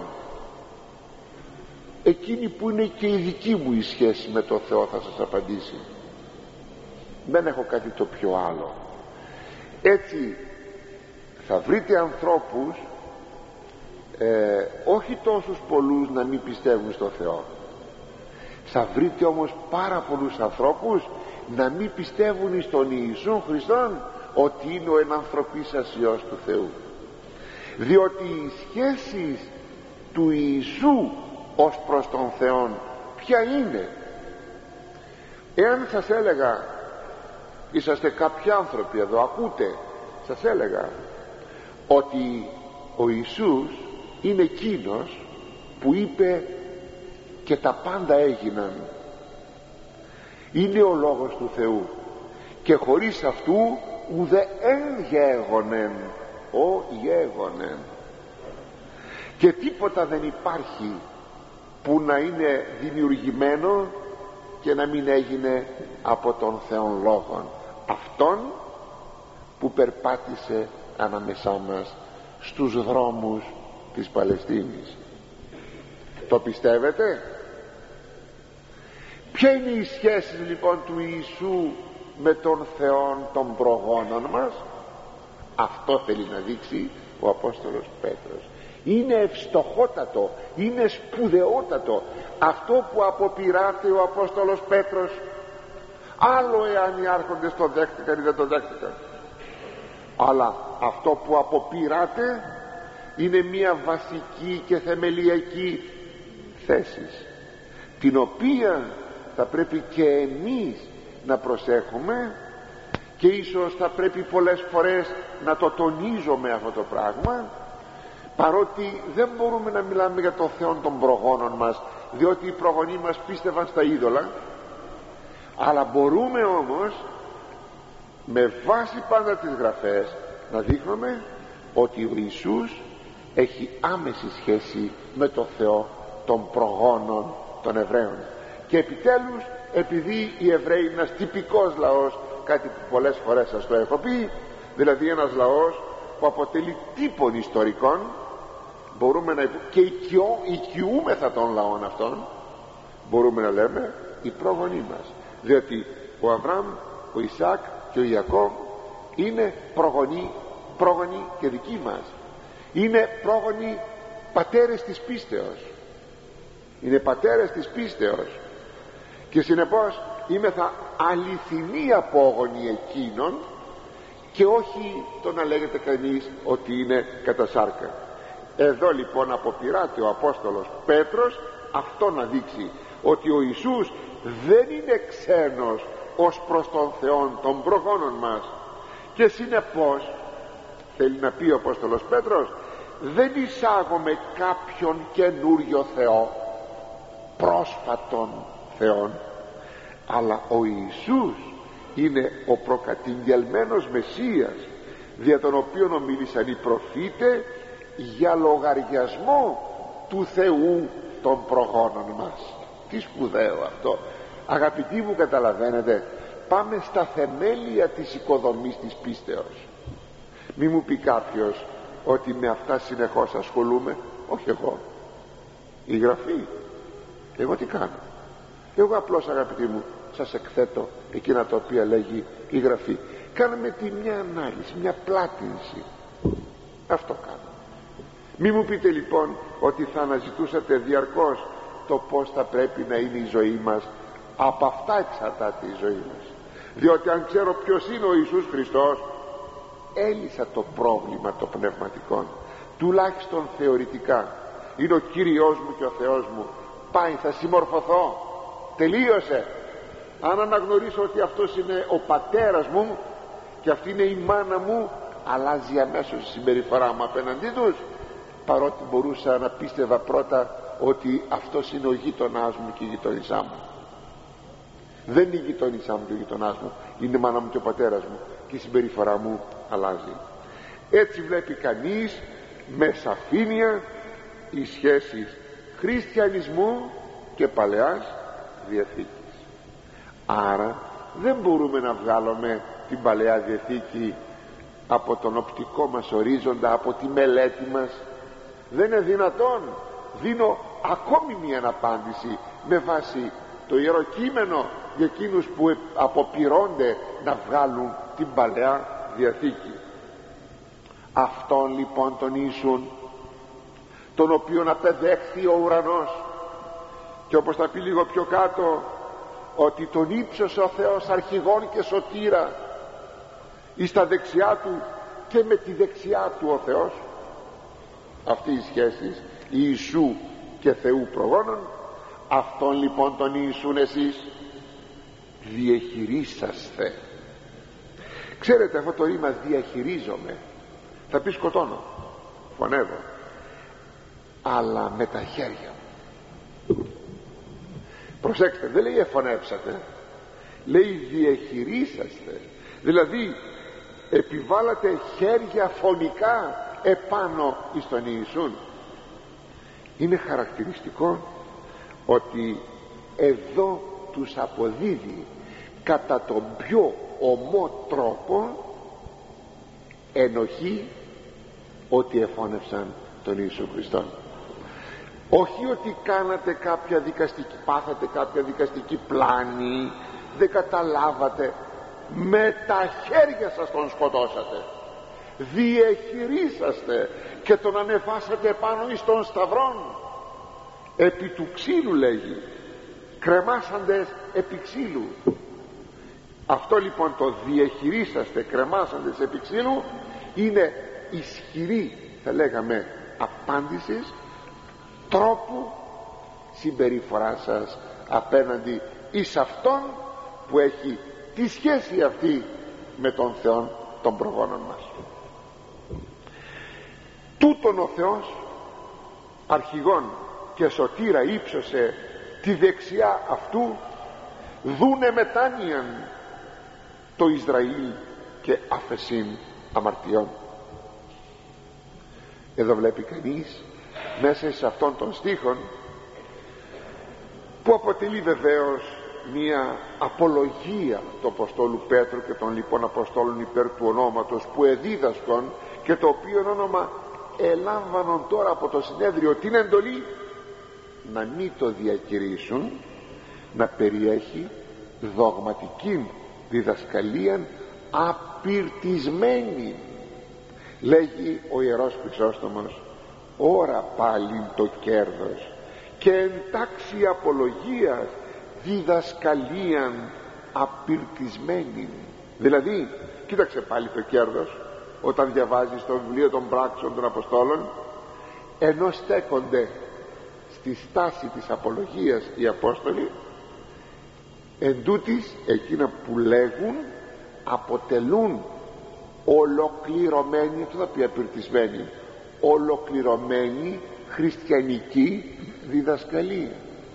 Εκείνη που είναι και η δική μου η σχέση με τον Θεό θα σας απαντήσει. Δεν έχω κάτι το πιο άλλο. Έτσι θα βρείτε ανθρώπους, ε, όχι τόσους πολλούς να μην πιστεύουν στο Θεό. Θα βρείτε όμως πάρα πολλούς ανθρώπους να μην πιστεύουν στον Ιησού Χριστόν ότι είναι ο ενανθρωπίσας Υιός του Θεού. Διότι οι σχέσεις του Ιησού ως προς τον Θεόν ποια είναι? Εάν σας έλεγα, είσαστε κάποιοι άνθρωποι εδώ, ακούτε, σας έλεγα ότι ο Ιησούς είναι εκείνος που είπε και τα πάντα έγιναν, είναι ο Λόγος του Θεού και χωρίς αυτού ουδε εν γέγονεν, ο γέγονεν, και τίποτα δεν υπάρχει που να είναι δημιουργημένο και να μην έγινε από τον Θεόν Λόγον, αυτόν που περπάτησε ανάμεσά μας στους δρόμους της Παλαιστίνης. Το πιστεύετε? Ποια είναι η σχέση λοιπόν του Ιησού με τον Θεόν των προγόνων μας? Αυτό θέλει να δείξει ο Απόστολος Πέτρος. Είναι ευστοχότατο, είναι σπουδαιότατο αυτό που αποπειράται ο Απόστολος Πέτρος. Άλλο εάν οι άρχοντες το δέχτηκαν ή δεν το δέχτηκαν, αλλά αυτό που αποπειράται είναι μια βασική και θεμελιακή θέση, την οποία θα πρέπει και εμείς να προσέχουμε, και ίσως θα πρέπει πολλές φορές να το τονίζουμε αυτό το πράγμα, παρότι δεν μπορούμε να μιλάμε για τον Θεό των προγόνων μας, διότι οι προγονείς μας πίστευαν στα είδωλα, Αλλά μπορούμε όμως με βάση πάντα τις γραφές να δείχνουμε ότι ο Ιησούς έχει άμεση σχέση με το Θεό των προγόνων των Εβραίων. Και επιτέλους, επειδή οι Εβραίοι είναι ένας τυπικός λαός, κάτι που πολλές φορές σας το έχω πει, δηλαδή ένας λαός που αποτελεί τύπων ιστορικών, μπορούμε να υπο... και οικειώ, οικειούμεθα των λαών αυτών, μπορούμε να λέμε οι πρόγονοί μας, διότι ο Αβραάμ, ο Ισάκ και ο Ιακώβ είναι προγονοί, πρόγονοι και δικοί μας, είναι πρόγονοι πατέρες της πίστεως, είναι πατέρες της πίστεως, και συνεπώς είμεθα αληθινοί απόγονοι εκείνων, και όχι το να λέγεται κανείς ότι είναι κατά σάρκα. Εδώ λοιπόν αποπειράται ο Απόστολος Πέτρος αυτό να δείξει, ότι ο Ιησούς δεν είναι ξένος ως προς τον Θεόν των προγόνων μας, και συνεπώς θέλει να πει ο Απόστολος Πέτρος, δεν εισάγουμε κάποιον καινούριο Θεό, πρόσφατον Θεόν, αλλά ο Ιησούς είναι ο προκατηγγελμένος Μεσσίας, δια τον οποίον ομίλησαν οι προφήτες για λογαριασμό του Θεού των προγόνων μας. Τι σπουδαίο αυτό, αγαπητοί μου, καταλαβαίνετε, πάμε στα θεμέλια της οικοδομής της πίστεως. Μη μου πει κάποιος ότι με αυτά συνεχώς ασχολούμαι. Όχι εγώ, η Γραφή. Εγώ τι κάνω? Εγώ απλώς, αγαπητοί μου, σας εκθέτω εκείνα τα οποία λέγει η Γραφή. Κάνουμε τη μια ανάλυση, μια πλάτυνση. Αυτό κάνω. Μη μου πείτε λοιπόν ότι θα αναζητούσατε διαρκώς το πως θα πρέπει να είναι η ζωή μας. Από αυτά εξαρτάται η ζωή μας, διότι αν ξέρω ποιος είναι ο Ιησούς Χριστός, έλυσα το πρόβλημα των πνευματικών, τουλάχιστον θεωρητικά. Είναι ο Κύριος μου και ο Θεός μου, πάει, θα συμμορφωθώ, τελείωσε. Αν αναγνωρίσω ότι αυτός είναι ο πατέρας μου και αυτή είναι η μάνα μου, αλλάζει αμέσως η συμπεριφορά μου απέναντί τους, παρότι μπορούσα να πίστευα πρώτα ότι αυτός είναι ο γείτονάς μου και η γειτονισά μου. Δεν είναι η γειτονισά μου και ο γειτονάς μου, είναι η μάνα μου και ο πατέρας μου, και η συμπεριφορά μου αλλάζει. Έτσι βλέπει κανείς με σαφήνεια οι σχέσεις χριστιανισμού και Παλαιάς Διαθήκης. Άρα δεν μπορούμε να βγάλουμε την Παλαιά Διαθήκη από τον οπτικό μας ορίζοντα, από τη μελέτη μας. Δεν είναι δυνατόν. Δίνω ακόμη μια απάντηση με βάση το Ιερό Κείμενο για εκείνους που αποπειρώνται να βγάλουν την Παλαιά Διαθήκη. Αυτόν λοιπόν τον Ιησούν, τον οποίον απεδέχθη ο ουρανός, και όπως θα πει λίγο πιο κάτω, ότι τον ύψωσε ο Θεός αρχηγόν και σωτήρα, εις τα δεξιά του και με τη δεξιά του ο Θεός. Αυτή η σχέση Ιησού και Θεού προγόνων, αυτόν λοιπόν τον Ιησούν εσείς διαχειρίσαστε. Ξέρετε αυτό το ρήμα διαχειρίζομαι, θα πει σκοτώνω, φωνεύω, αλλά με τα χέρια μου. Προσέξτε, δεν λέει εφωνεύσατε, λέει διαχειρίσαστε, δηλαδή επιβάλλατε χέρια φωνικά επάνω εις τον Ιησούν. Είναι χαρακτηριστικό ότι εδώ τους αποδίδει κατά τον πιο ομό τρόπο ενοχή ότι εφώνευσαν τον Ιησού Χριστόν. Όχι ότι κάνατε κάποια δικαστική, πάθατε κάποια δικαστική πλάνη, δεν καταλάβατε, με τα χέρια σας τον σκοτώσατε, διεχειρίσαστε και τον ανεβάσατε πάνω εις των σταυρών, επί του ξύλου λέγει, κρεμάσαντες επί ξύλου. Αυτό λοιπόν το διεχειρίσαστε, κρεμάσαντες επί ξύλου, είναι ισχυρή, θα λέγαμε, απάντηση τρόπου συμπεριφορά σας απέναντι εις αυτόν που έχει τη σχέση αυτή με τον Θεό των προγόνων μας. Τούτον ο Θεός αρχηγόν και σωτήρα ύψωσε τη δεξιά αυτού, δούνε μετάνοιαν το Ισραήλ και αφεσίν αμαρτιών. Εδώ βλέπει κανείς μέσα σε αυτόν τον στίχον, που αποτελεί βεβαίως μία απολογία του Αποστόλου Πέτρου και των λοιπών Αποστόλων υπέρ του ονόματος που εδίδασκον, και το οποίο όνομα ελάμβανον τώρα από το συνέδριο την εντολή να μην το διακηρύσουν, να περιέχει δογματική διδασκαλία απειρτισμένη. Λέγει ο Ιερός Χρυσόστομος, ώρα πάλι το κέρδος και εν τάξη απολογίας διδασκαλίαν απειρτισμένη. Δηλαδή, κοίταξε πάλι το κέρδος όταν διαβάζεις το βιβλίο των πράξεων των Αποστόλων, ενώ στέκονται στη στάση της απολογίας οι Απόστολοι, εν τούτης εκείνα που λέγουν αποτελούν ολοκληρωμένη, αυτό θα πει απειρτισμένη, ολοκληρωμένη χριστιανική διδασκαλία.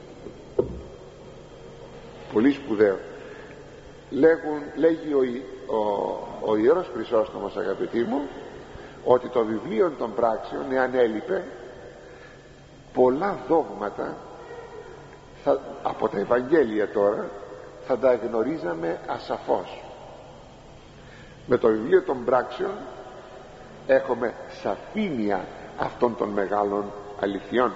Πολύ σπουδαίο. Λέγουν, λέγει ο, ο, ο Ιερός Χρυσόστομος, αγαπητοί μου, ότι το βιβλίο των πράξεων, εάν έλειπε, πολλά δόγματα θα, από τα Ευαγγέλια τώρα θα τα γνωρίζαμε ασαφώς. Με το βιβλίο των πράξεων έχουμε σαφήνεια αυτών των μεγάλων αληθιών.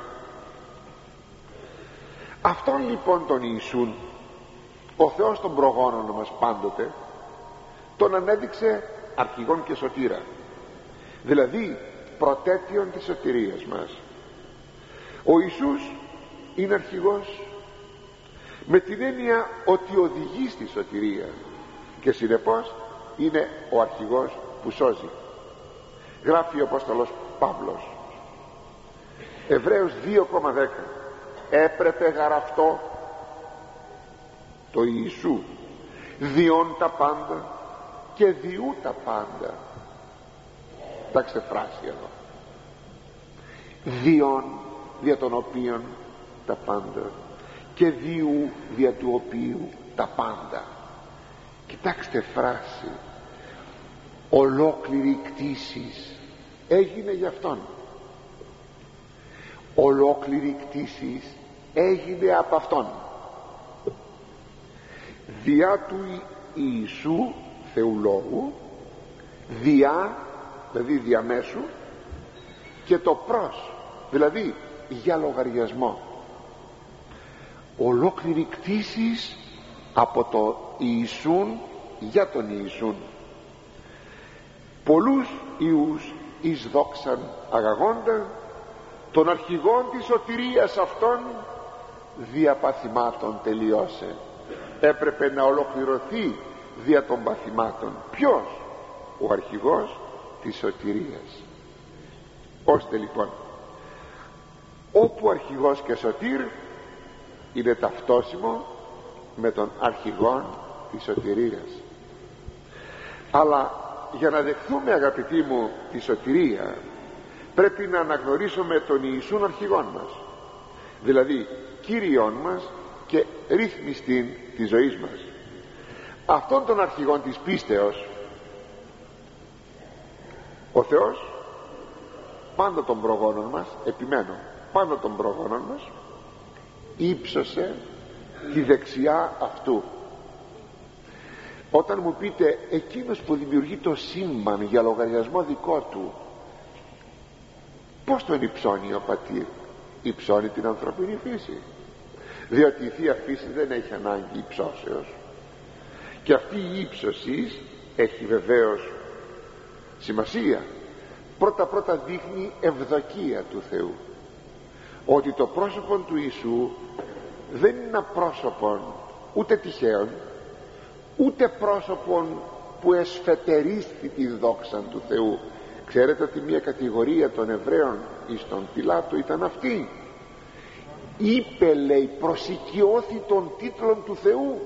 Αυτόν λοιπόν τον Ιησούν ο Θεός των προγόνων μας πάντοτε τον ανέδειξε αρχηγόν και σωτήρα, δηλαδή πρωτέτειον της σωτηρίας μας. Ο Ιησούς είναι αρχηγός με την έννοια ότι οδηγεί στη σωτηρία και συνεπώς είναι ο αρχηγός που σώζει. Γράφει ο Απόστολος Παύλος, Εβραίους δύο δέκα, έπρεπε γαραυτό το Ιησού διόν τα πάντα και διού τα πάντα. Κοιτάξτε φράση εδώ, διόν δια των οποίων τα πάντα και διού δια του οποίου τα πάντα. Κοιτάξτε φράση, ολόκληρη κτήσης έγινε για αυτόν, ολόκληρη κτήσης έγινε από αυτόν. Διά του Ιησού Θεού Λόγου, διά δηλαδή διαμέσου, και το προς δηλαδή για λογαριασμό. Ολόκληρη κτήσης από το Ιησούν για τον Ιησούν. Πολλούς Ιούς εις δόξαν αγαγόντα, των αρχηγών της σωτηρίας αυτών δια παθημάτων τελειώσε. Έπρεπε να ολοκληρωθεί δια των παθημάτων. Ποιος? Ο αρχηγός της σωτηρίας. Ώστε λοιπόν όπου αρχηγός και σωτήρ είναι ταυτόσιμο με τον αρχηγόν της σωτηρίας. Αλλά για να δεχθούμε, αγαπητοί μου, τη σωτηρία πρέπει να αναγνωρίσουμε τον Ιησούν αρχηγόν μας, δηλαδή Κύριον μας και ρύθμιστην της ζωής μας. Αυτόν τον αρχηγόν της πίστεως ο Θεός πάντα των προγόνων μας, επιμένω, πάντα των προγόνων μας ύψωσε τη δεξιά αυτού. Όταν μου πείτε εκείνος που δημιουργεί το σύμπαν για λογαριασμό δικό του, πως τον υψώνει ο πατήρ? Υψώνει την ανθρωπινή φύση, διότι η Θεία Φύση δεν έχει ανάγκη υψώσεως, και αυτή η ύψωση έχει βεβαίως σημασία. Πρώτα πρώτα δείχνει ευδοκία του Θεού, ότι το πρόσωπο του Ιησού δεν είναι ένα πρόσωπο ούτε τυχαίων, ούτε πρόσωπον που εσφετερίστη τη δόξα του Θεού. Ξέρετε ότι μια κατηγορία των Εβραίων εις τον Πιλάτο ήταν αυτή. Είπε, λέει, προσοικιώθη των τίτλων του Θεού.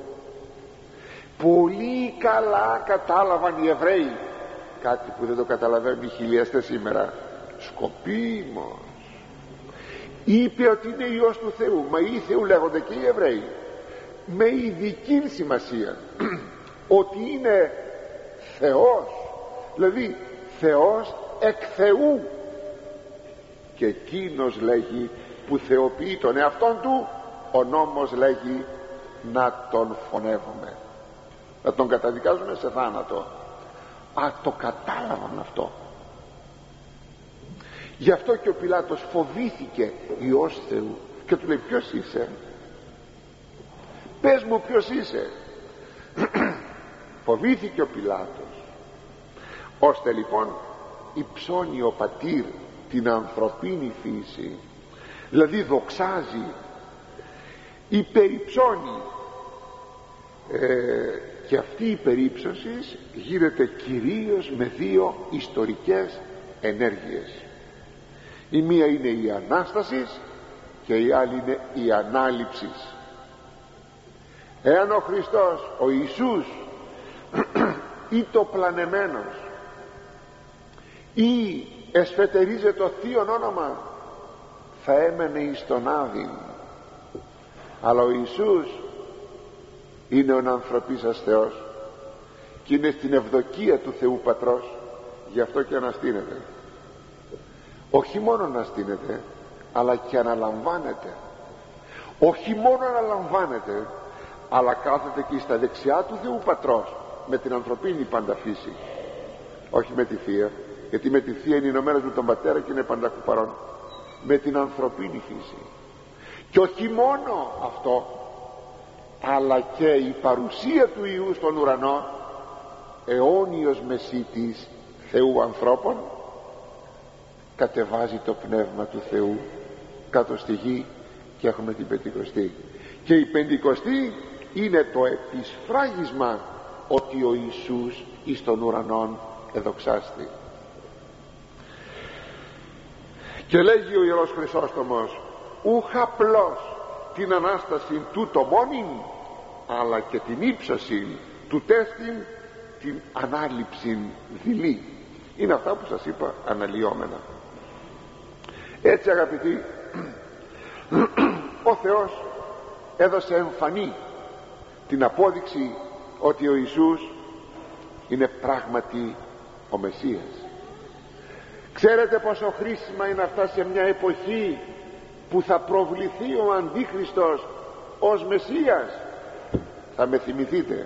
Πολύ καλά κατάλαβαν οι Εβραίοι, κάτι που δεν το καταλαβαίνουν οι χιλιαστές σήμερα, σκοπίμως. Είπε ότι είναι Υιός του Θεού, μα οι Θεού λέγονται και οι Εβραίοι. με ειδική σημασία ότι είναι Θεός, δηλαδή Θεός εκ Θεού, και εκείνος λέγει που θεοποιεί τον εαυτόν του, ο νόμος λέγει να τον φωνεύουμε, να τον καταδικάζουμε σε θάνατο. Α, το κατάλαβαν αυτό. Γι' αυτό και ο Πιλάτος φοβήθηκε, Υιός Θεού, και του λέει ποιος είσαι, πες μου ποιος είσαι. Φοβήθηκε ο Πιλάτος, ώστε λοιπόν υψώνει ο πατήρ την ανθρωπίνη φύση, δηλαδή δοξάζει, υπερυψώνει, ε, και αυτή η υπερύψωση γίνεται κυρίως με δύο ιστορικές ενέργειες. Η μία είναι η Ανάσταση και η άλλη είναι η Ανάληψη. Εάν ο Χριστός, ο Ιησούς, ή το πλανεμένος ή εσφετερίζε το θείο όνομα, θα έμενε εις τον Άδην, αλλά ο Ιησούς είναι ο ανθρωπίσας Θεός και είναι στην ευδοκία του Θεού Πατρός, γι' αυτό και αναστήνεται. Όχι μόνο αναστήνεται, αλλά και αναλαμβάνεται. Όχι μόνο αναλαμβάνεται, αλλά κάθεται και στα δεξιά του Θεού Πατρός με την ανθρωπίνη πάντα φύση, όχι με τη Θεία, γιατί με τη Θεία είναι ενωμένος με τον Πατέρα και είναι πανταχού παρόν, με την ανθρωπίνη φύση. Και όχι μόνο αυτό, αλλά και η παρουσία του Υιού στον ουρανό, αιώνιος μεσίτης Θεού ανθρώπων, κατεβάζει το Πνεύμα του Θεού κάτω στη γη και έχουμε την Πεντηκοστή. Και η Πεντηκοστή είναι το επισφράγισμα ότι ο Ιησούς εις των ουρανών εδοξάστη. Και λέγει ο Ιερός Χρυσόστομος, ούχ απλώς την Ανάσταση τούτο μόνην, αλλά και την ύψωση του τέστην την ανάληψη δειλή. Είναι αυτά που σας είπα αναλυόμενα. Έτσι αγαπητοί, ο Θεός έδωσε εμφανή την απόδειξη ότι ο Ιησούς είναι πράγματι ο Μεσσίας. Ξέρετε πόσο χρήσιμα είναι αυτά σε μια εποχή που θα προβληθεί ο Αντίχριστος ως Μεσσίας. Θα με θυμηθείτε,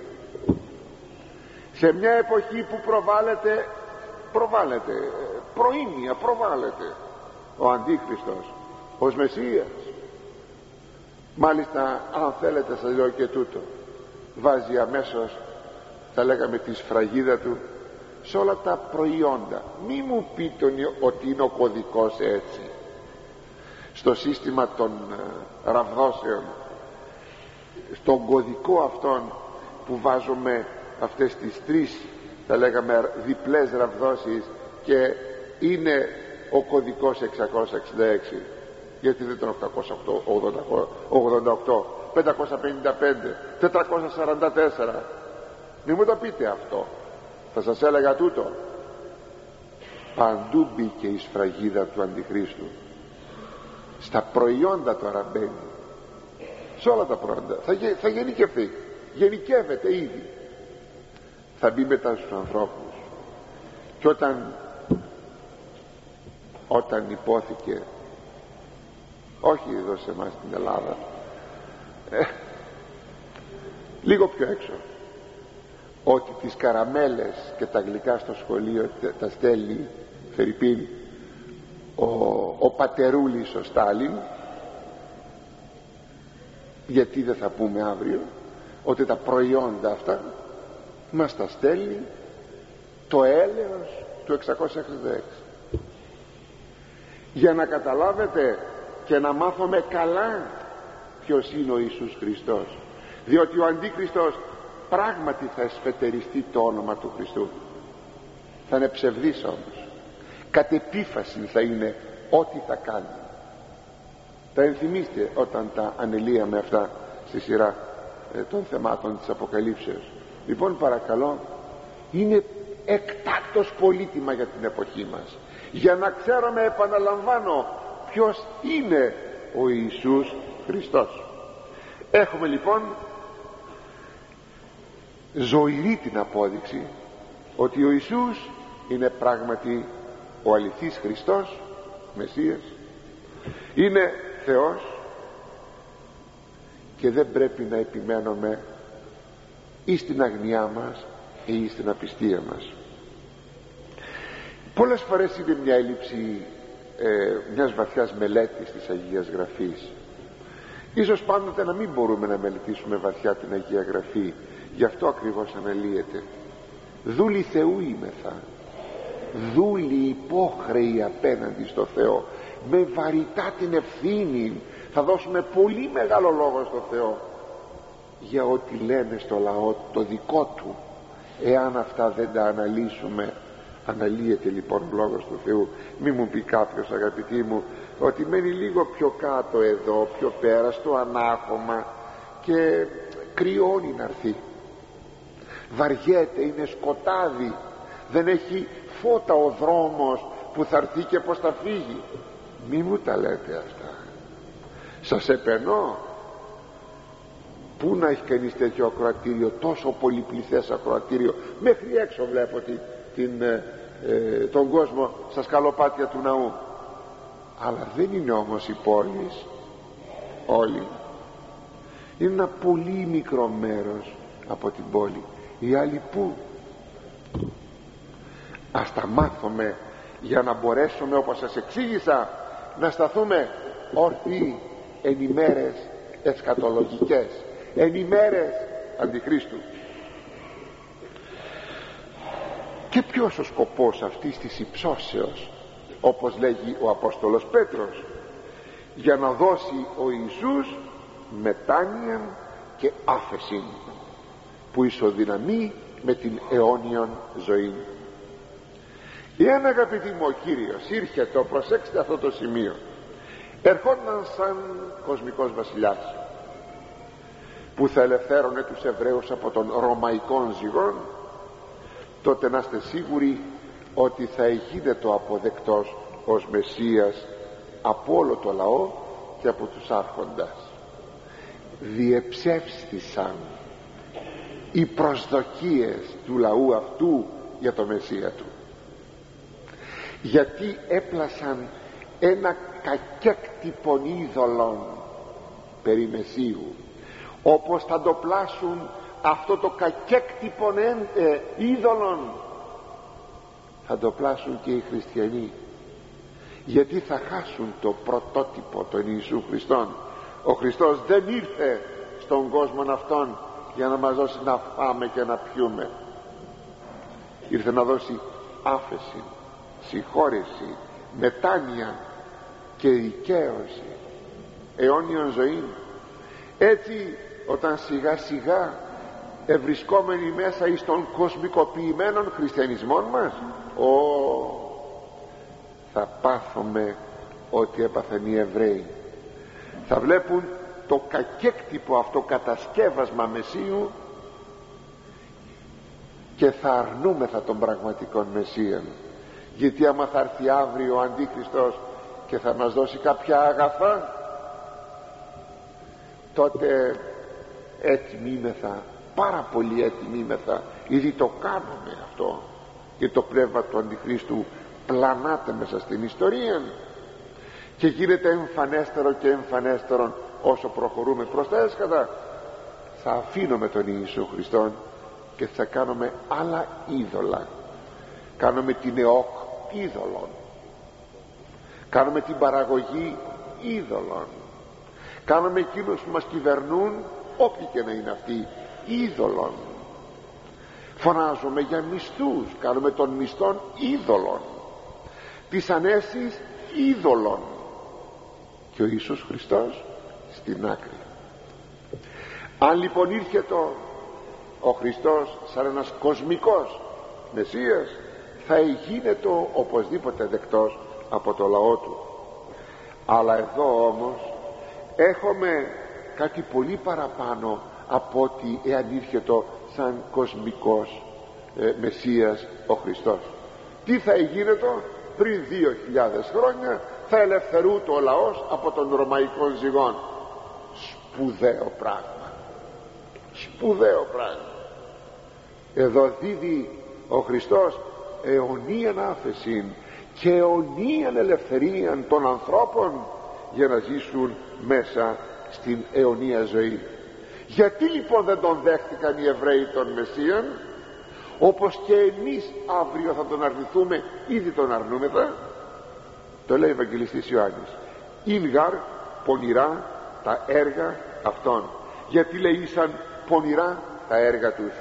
σε μια εποχή που προβάλλεται προβάλλεται προήμια προβάλλεται ο Αντίχριστος ως Μεσσίας. Μάλιστα, αν θέλετε σας λέω και τούτο, βάζει αμέσως, θα λέγαμε, τη σφραγίδα του σε όλα τα προϊόντα. Μη μου πείτε ότι είναι ο κωδικός έτσι. Στο σύστημα των ε, ραβδόσεων, στον κωδικό αυτόν που βάζουμε αυτές τις τρεις, θα λέγαμε, διπλές ραβδόσεις, και είναι ο κωδικός εξακόσια εξήντα έξι. Γιατί δεν ήταν οκτακόσια ογδόντα οκτώ, πεντακόσια πενήντα πέντε, τετρακόσια σαράντα τέσσερα? Μη μου το πείτε αυτό, θα σας έλεγα τούτο. Παντού μπήκε η σφραγίδα του Αντιχρίστου. Στα προϊόντα τώρα μπαίνει, σε όλα τα προϊόντα. Θα, γε, θα γενικευθεί, γενικεύεται ήδη. Θα μπει μετά στους ανθρώπους. Και όταν όταν υπόθηκε, όχι εδώ σε εμάς στην Ελλάδα, ε, λίγο πιο έξω, ότι τις καραμέλες και τα γλυκά στο σχολείο τα στέλνει φερειπίν ο, ο πατερούλης ο Στάλιν, γιατί δεν θα πούμε αύριο ότι τα προϊόντα αυτά μας τα στέλνει το έλεος του εξακόσια εξήντα έξι, για να καταλάβετε και να μάθουμε καλά ποιος είναι ο Ιησούς Χριστός, διότι ο Αντίχριστος πράγματι θα εσφετεριστεί το όνομα του Χριστού. Θα είναι ψευδής όμως, κατ' επίφαση θα είναι ό,τι θα κάνει. Τα ενθυμίστε όταν τα ανελύαμε αυτά στη σειρά ε, των θεμάτων της Αποκαλύψεως. Λοιπόν, παρακαλώ, είναι εκτάκτος πολύτιμα για την εποχή μας, για να ξέρουμε, επαναλαμβάνω, ποιος είναι ο Ιησούς Χριστός. Έχουμε λοιπόν ζωηρή την απόδειξη ότι ο Ιησούς είναι πράγματι ο αληθής Χριστός, Μεσσίας, είναι Θεός, και δεν πρέπει να επιμένουμε ή στην αγνιά μας ή στην απιστία μας. Πολλές φορές είναι μια έλλειψη ε, μιας βαθιάς μελέτης της Αγίας Γραφής. Ίσως πάντοτε να μην μπορούμε να μελετήσουμε βαθιά την Αγία Γραφή, γι' αυτό ακριβώς αναλύεται. Δούλοι Θεού είμεθα, δούλοι υπόχρεοι απέναντι στο Θεό, με βαρυτά την ευθύνη θα δώσουμε πολύ μεγάλο λόγο στο Θεό για ό,τι λένε στο λαό το δικό του. Εάν αυτά δεν τα αναλύσουμε, αναλύεται λοιπόν ο λόγος του Θεού. Μη μου πει κάποιος, αγαπητοί μου, ότι μένει λίγο πιο κάτω εδώ, πιο πέρα στο ανάχωμα και κρυώνει να έρθει, βαριέται, είναι σκοτάδι, δεν έχει φώτα ο δρόμος που θα έρθει και πως θα φύγει. Μη μου τα λέτε αυτά, σας επενώ. Πού να έχει κανείς τέτοιο ακροατήριο, τόσο πολυπληθές ακροατήριο, μέχρι έξω βλέπω την, την, ε, τον κόσμο στα σκαλοπάτια του ναού. Αλλά δεν είναι όμως οι πόλεις όλοι, είναι ένα πολύ μικρό μέρος από την πόλη. Οι άλλοι πού? Ας τα μάθουμε για να μπορέσουμε, όπως σας εξήγησα, να σταθούμε όρθιοι εν ημέρες εσχατολογικές, εν ημέρες Αντιχρίστου. Και ποιος ο σκοπός αυτής της υψώσεως, όπως λέγει ο Απόστολος Πέτρος? Για να δώσει ο Ιησούς μετάνοια και άφεση που ισοδυναμεί με την αιώνιον ζωή. Εάν, αγαπητοί μου, ο Κύριος ήρχε, το προσέξτε αυτό το σημείο, ερχόταν σαν κοσμικός βασιλιάς που θα ελευθέρωνε τους Εβραίους από των ρωμαϊκών ζυγών, τότε να είστε σίγουροι ότι θα γίνεται αποδεκτός ως Μεσσίας από όλο το λαό και από τους άρχοντας. Διεψεύστησαν οι προσδοκίες του λαού αυτού για το Μεσσία του, γιατί έπλασαν ένα κακέκτυπον είδωλον περί Μεσσίου, όπως θα το πλάσουν αυτό το κακέκτυπον ε, είδωλον, θα το πλάσουν και οι χριστιανοί, γιατί θα χάσουν το πρωτότυπο των Ιησού Χριστόν. Ο Χριστός δεν ήρθε στον κόσμο αυτόν για να μας δώσει να φάμε και να πιούμε, ήρθε να δώσει άφεση, συγχώρεση, μετάνοια και δικαίωση, αιώνιον ζωή. Έτσι, όταν σιγά σιγά ευρισκόμενοι μέσα εις των κοσμικοποιημένων χριστιανισμών μας, ο, θα πάθουμε ότι έπαθαν οι Εβραίοι. Θα βλέπουν το κακέκτυπο αυτό κατασκεύασμα Μεσσίου και θα αρνούμεθα τον πραγματικόν Μεσσίαν, γιατί άμα θα έρθει αύριο ο Αντίχριστος και θα μας δώσει κάποια αγαθά, τότε έτοιμοι είμεθα, πάρα πολύ έτοιμοι είμεθα, ήδη το κάνουμε αυτό, και το πνεύμα του Αντιχρίστου πλανάται μέσα στην ιστορία και γίνεται εμφανέστερο και εμφανέστερο όσο προχωρούμε προς τα έσχατα. Θα αφήνουμε τον Ιησού Χριστόν και θα κάνουμε άλλα είδωλα. Κάνουμε την ΕΟΚ είδωλων, κάνουμε την παραγωγή είδωλων, κάνουμε εκείνους που μας κυβερνούν, όποιοι και να είναι αυτοί, είδωλων. Φωνάζουμε για μισθούς, κάνουμε των μισθών είδωλων, τις ανέσεις είδωλων, και ο Ιησούς Χριστός στην άκρη. Αν λοιπόν ήρθε το ο Χριστός σαν ένας κοσμικός Μεσσίας, θα γίνεται οπωσδήποτε δεκτός από το λαό του. Αλλά εδώ όμως έχουμε κάτι πολύ παραπάνω από ότι εάν ήρχεται σαν κοσμικός ε, Μεσσίας ο Χριστός. Τι θα γίνεται? Πριν δύο χιλιάδες χρόνια θα ελευθερούται ο λαός από των ρωμαϊκών ζυγών. Σπουδαίο πράγμα, σπουδαίο πράγμα. Εδώ δίδει ο Χριστός αιωνίαν άφεσιν και αιωνίαν ελευθερίαν των ανθρώπων για να ζήσουν μέσα στην αιωνία ζωή. Γιατί λοιπόν δεν τον δέχτηκαν οι Εβραίοι τον Μεσσίαν, όπως και εμείς αύριο θα τον αρνηθούμε, ήδη τον αρνούμεθα? Το λέει ο Ευαγγελιστής Ιωάννης: «Ήλγαρ πονηρά τα έργα αυτών». Γιατί λέει ήσαν πονηρά τα έργα τους?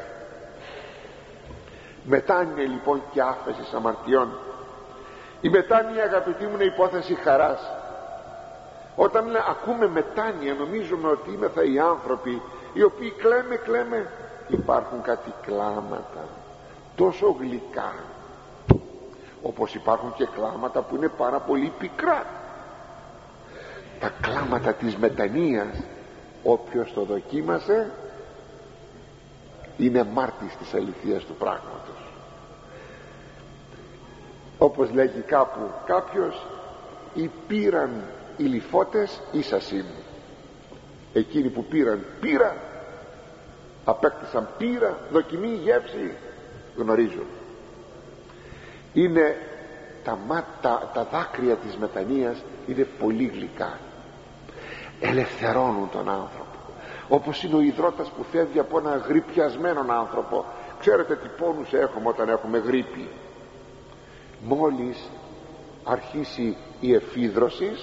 Μετάνοια λοιπόν και άφεσης αμαρτιών. Η μετάνοια, αγαπητοί μου, είναι υπόθεση χαράς. Όταν λέ, ακούμε μετάνοια, νομίζουμε ότι είμεθα οι άνθρωποι οι οποίοι κλαίμε κλαίμε. Υπάρχουν κάτι κλάματα τόσο γλυκά, όπως υπάρχουν και κλάματα που είναι πάρα πολύ πικρά. Τα κλάματα της μετανοίας, όποιος το δοκίμασε είναι μάρτης της αληθείας του πράγματος. Όπως λέγει κάπου κάποιος: «Οι πήραν οι λιφώτες ίσασιν». Εκείνοι που πήραν πήρα, απέκτησαν πήρα, δοκιμή, γεύση, γνωρίζουν. Είναι τα, τα, τα δάκρυα της μετανοίας είναι πολύ γλυκά, ελευθερώνουν τον άνθρωπο. Όπως είναι ο υδρότας που φεύγει από ένα γρυπιασμένον άνθρωπο. Ξέρετε τι πόνους έχουμε όταν έχουμε γρίπη? Μόλις αρχίσει η εφίδρωση,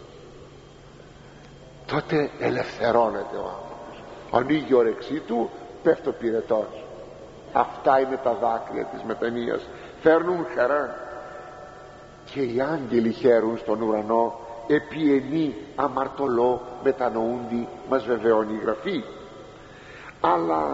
τότε ελευθερώνεται ο άνθρωπος, ανοίγει η όρεξή του, πέφτει ο πυρετός. Αυτά είναι τα δάκρυα της μετανοίας, φέρνουν χαρά. Και οι άγγελοι χαίρουν στον ουρανό, επί ενή αμαρτωλό μετανοούντι, μας βεβαιώνει η Γραφή. Αλλά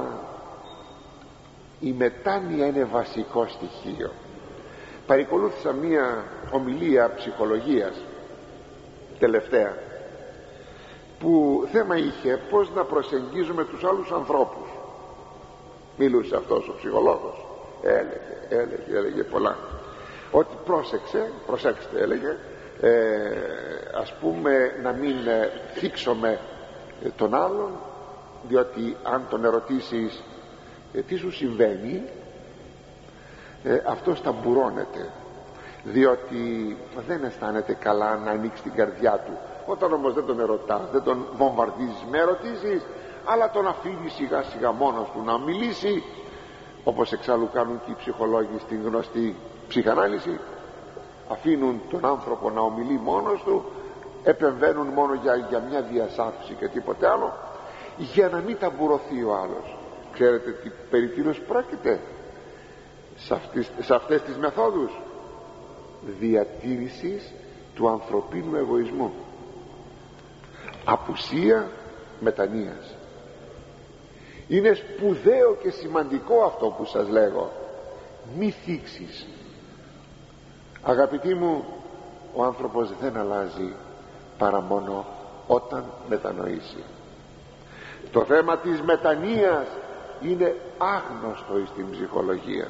η μετάνοια είναι βασικό στοιχείο. Παρακολούθησα μία ομιλία ψυχολογίας τελευταία, που θέμα είχε πώς να προσεγγίζουμε τους άλλους ανθρώπους. Μιλούσε αυτός ο ψυχολόγος, έλεγε, έλεγε, έλεγε πολλά. Ότι πρόσεξε, προσέξτε, έλεγε, ε, ας πούμε να μην ε, θίξουμε ε, τον άλλον, διότι αν τον ερωτήσεις ε, τι σου συμβαίνει, ε, αυτός ταμπουρώνεται, διότι δεν αισθάνεται καλά να ανοίξει την καρδιά του. Όταν όμως δεν τον ερωτάς, δεν τον βομβαρδίζεις με ερωτήσεις, αλλά τον αφήνει σιγά σιγά μόνος του να μιλήσει, όπως εξάλλου κάνουν και οι ψυχολόγοι στην γνωστή ψυχανάλυση, αφήνουν τον άνθρωπο να ομιλεί μόνος του, επεμβαίνουν μόνο για, για μια διασάφηση και τίποτε άλλο, για να μην ταμπουρωθεί ο άλλος. Ξέρετε τι περί τίνος πρόκειται σε, αυτές, σε αυτές τις μεθόδους? Διατήρησης του ανθρωπίνου εγωισμού, απουσία μετανοίας. Είναι σπουδαίο και σημαντικό αυτό που σας λέγω. Μη θίξεις. Αγαπητοί μου, ο άνθρωπος δεν αλλάζει παρά μόνο όταν μετανοήσει. Το θέμα της μετανοίας είναι άγνωστο στην ψυχολογία.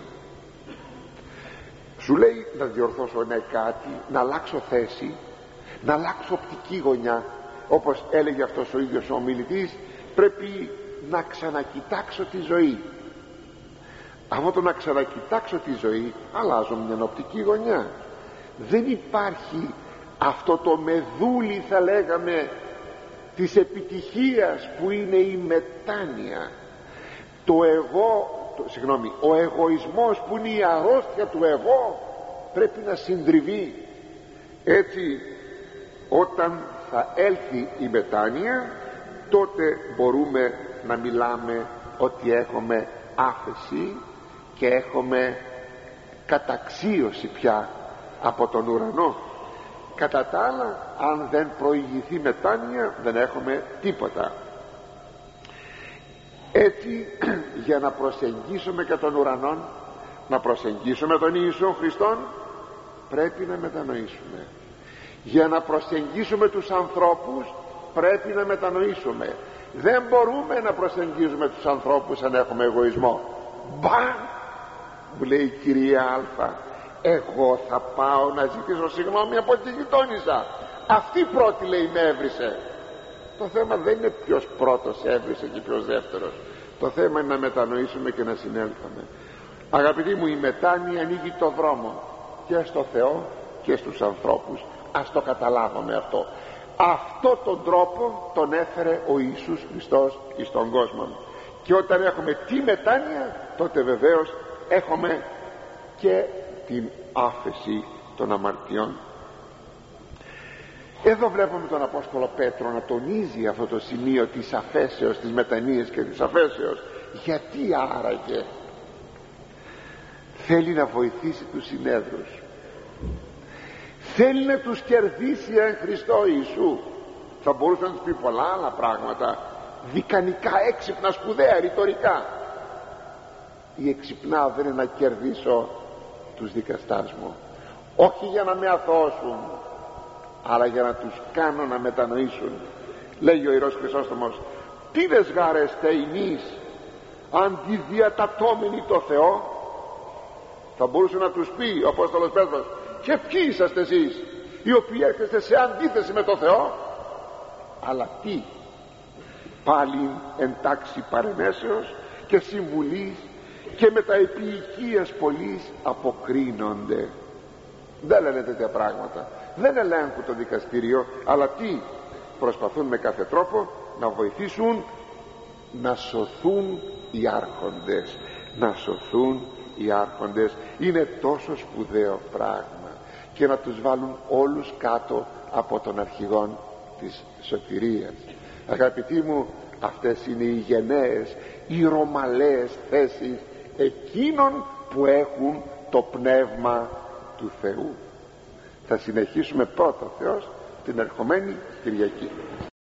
Σου λέει να διορθώσω ναι κάτι, να αλλάξω θέση, να αλλάξω οπτική γωνιά. Όπως έλεγε αυτός ο ίδιος ο ομιλητής, πρέπει να ξανακοιτάξω τη ζωή. Από το να ξανακοιτάξω τη ζωή, αλλάζω μια οπτική γωνιά. Δεν υπάρχει αυτό το μεδούλι, θα λέγαμε, της επιτυχίας, που είναι η μετάνοια. Το εγώ, το, συγγνώμη, ο εγωισμός, που είναι η αρρώστια του εγώ, πρέπει να συντριβεί. Έτσι, όταν θα έλθει η μετάνοια, τότε μπορούμε να μιλάμε ότι έχουμε άφεση και έχουμε καταξίωση πια από τον ουρανό. Κατά τα άλλα, αν δεν προηγηθεί μετάνοια, δεν έχουμε τίποτα. Έτσι, για να προσεγγίσουμε και τον ουρανό, να προσεγγίσουμε τον Ιησού Χριστόν, πρέπει να μετανοήσουμε. Για να προσεγγίσουμε τους ανθρώπους, πρέπει να μετανοήσουμε. Δεν μπορούμε να προσεγγίζουμε τους ανθρώπους αν έχουμε εγωισμό. Μπα, μου λέει η κυρία Α, εγώ θα πάω να ζητήσω συγγνώμη από τη γειτόνισσα, αυτή πρώτη, λέει, με έβρισε. Το θέμα δεν είναι ποιος πρώτος έβρισε και ποιος δεύτερος. Το θέμα είναι να μετανοήσουμε και να συνέλθουμε. Αγαπητοί μου, η μετάνοια ανοίγει το δρόμο και στο Θεό και στους ανθρώπους. Ας το καταλάβουμε αυτό. Αυτό τον τρόπο τον έφερε ο Ιησούς Χριστός εις τον κόσμο. Και όταν έχουμε τη μετάνοια, τότε βεβαίως έχουμε και την άφεση των αμαρτιών. Εδώ βλέπουμε τον Απόστολο Πέτρο να τονίζει αυτό το σημείο της αφέσεως, της μετανοίας και της αφέσεως. Γιατί άραγε? Θέλει να βοηθήσει τους συνέδρους, θέλει να τους κερδίσει εν Χριστώ Ιησού. Θα μπορούσε να τους πει πολλά άλλα πράγματα, δικανικά, έξυπνα, σπουδαία, ρητορικά. Η εξυπνά δεν είναι να κερδίσω τους δικαστάς μου, όχι για να με αθώσουν, αλλά για να τους κάνω να μετανοήσουν. Λέγει ο Ιερός Χρυσόστομος, τι δες γάρεστε ημείς αντιδιατατώμενοι το Θεό? Θα μπορούσε να τους πει ο Απόστολος Πέτρος, και ποιοι είσαστε εσείς οι οποίοι έρχεστε σε αντίθεση με το Θεό? Αλλά τι, πάλι εν τάξη παρενέσεως και συμβουλής και με τα επί οικίας πολλής αποκρίνονται. Δεν λένε τέτοια πράγματα, δεν ελέγχουν το δικαστήριο, αλλά τι, προσπαθούν με κάθε τρόπο να βοηθήσουν να σωθούν οι άρχοντες, να σωθούν οι άρχοντες. Είναι τόσο σπουδαίο πράγμα, και να τους βάλουν όλους κάτω από τον αρχηγόν της σωτηρίας. Αγαπητοί μου, αυτές είναι οι γενναίες, οι ρωμαλαίες θέσεις εκείνων που έχουν το πνεύμα του Θεού. Θα συνεχίσουμε πρώτα Θεός την ερχομένη Κυριακή.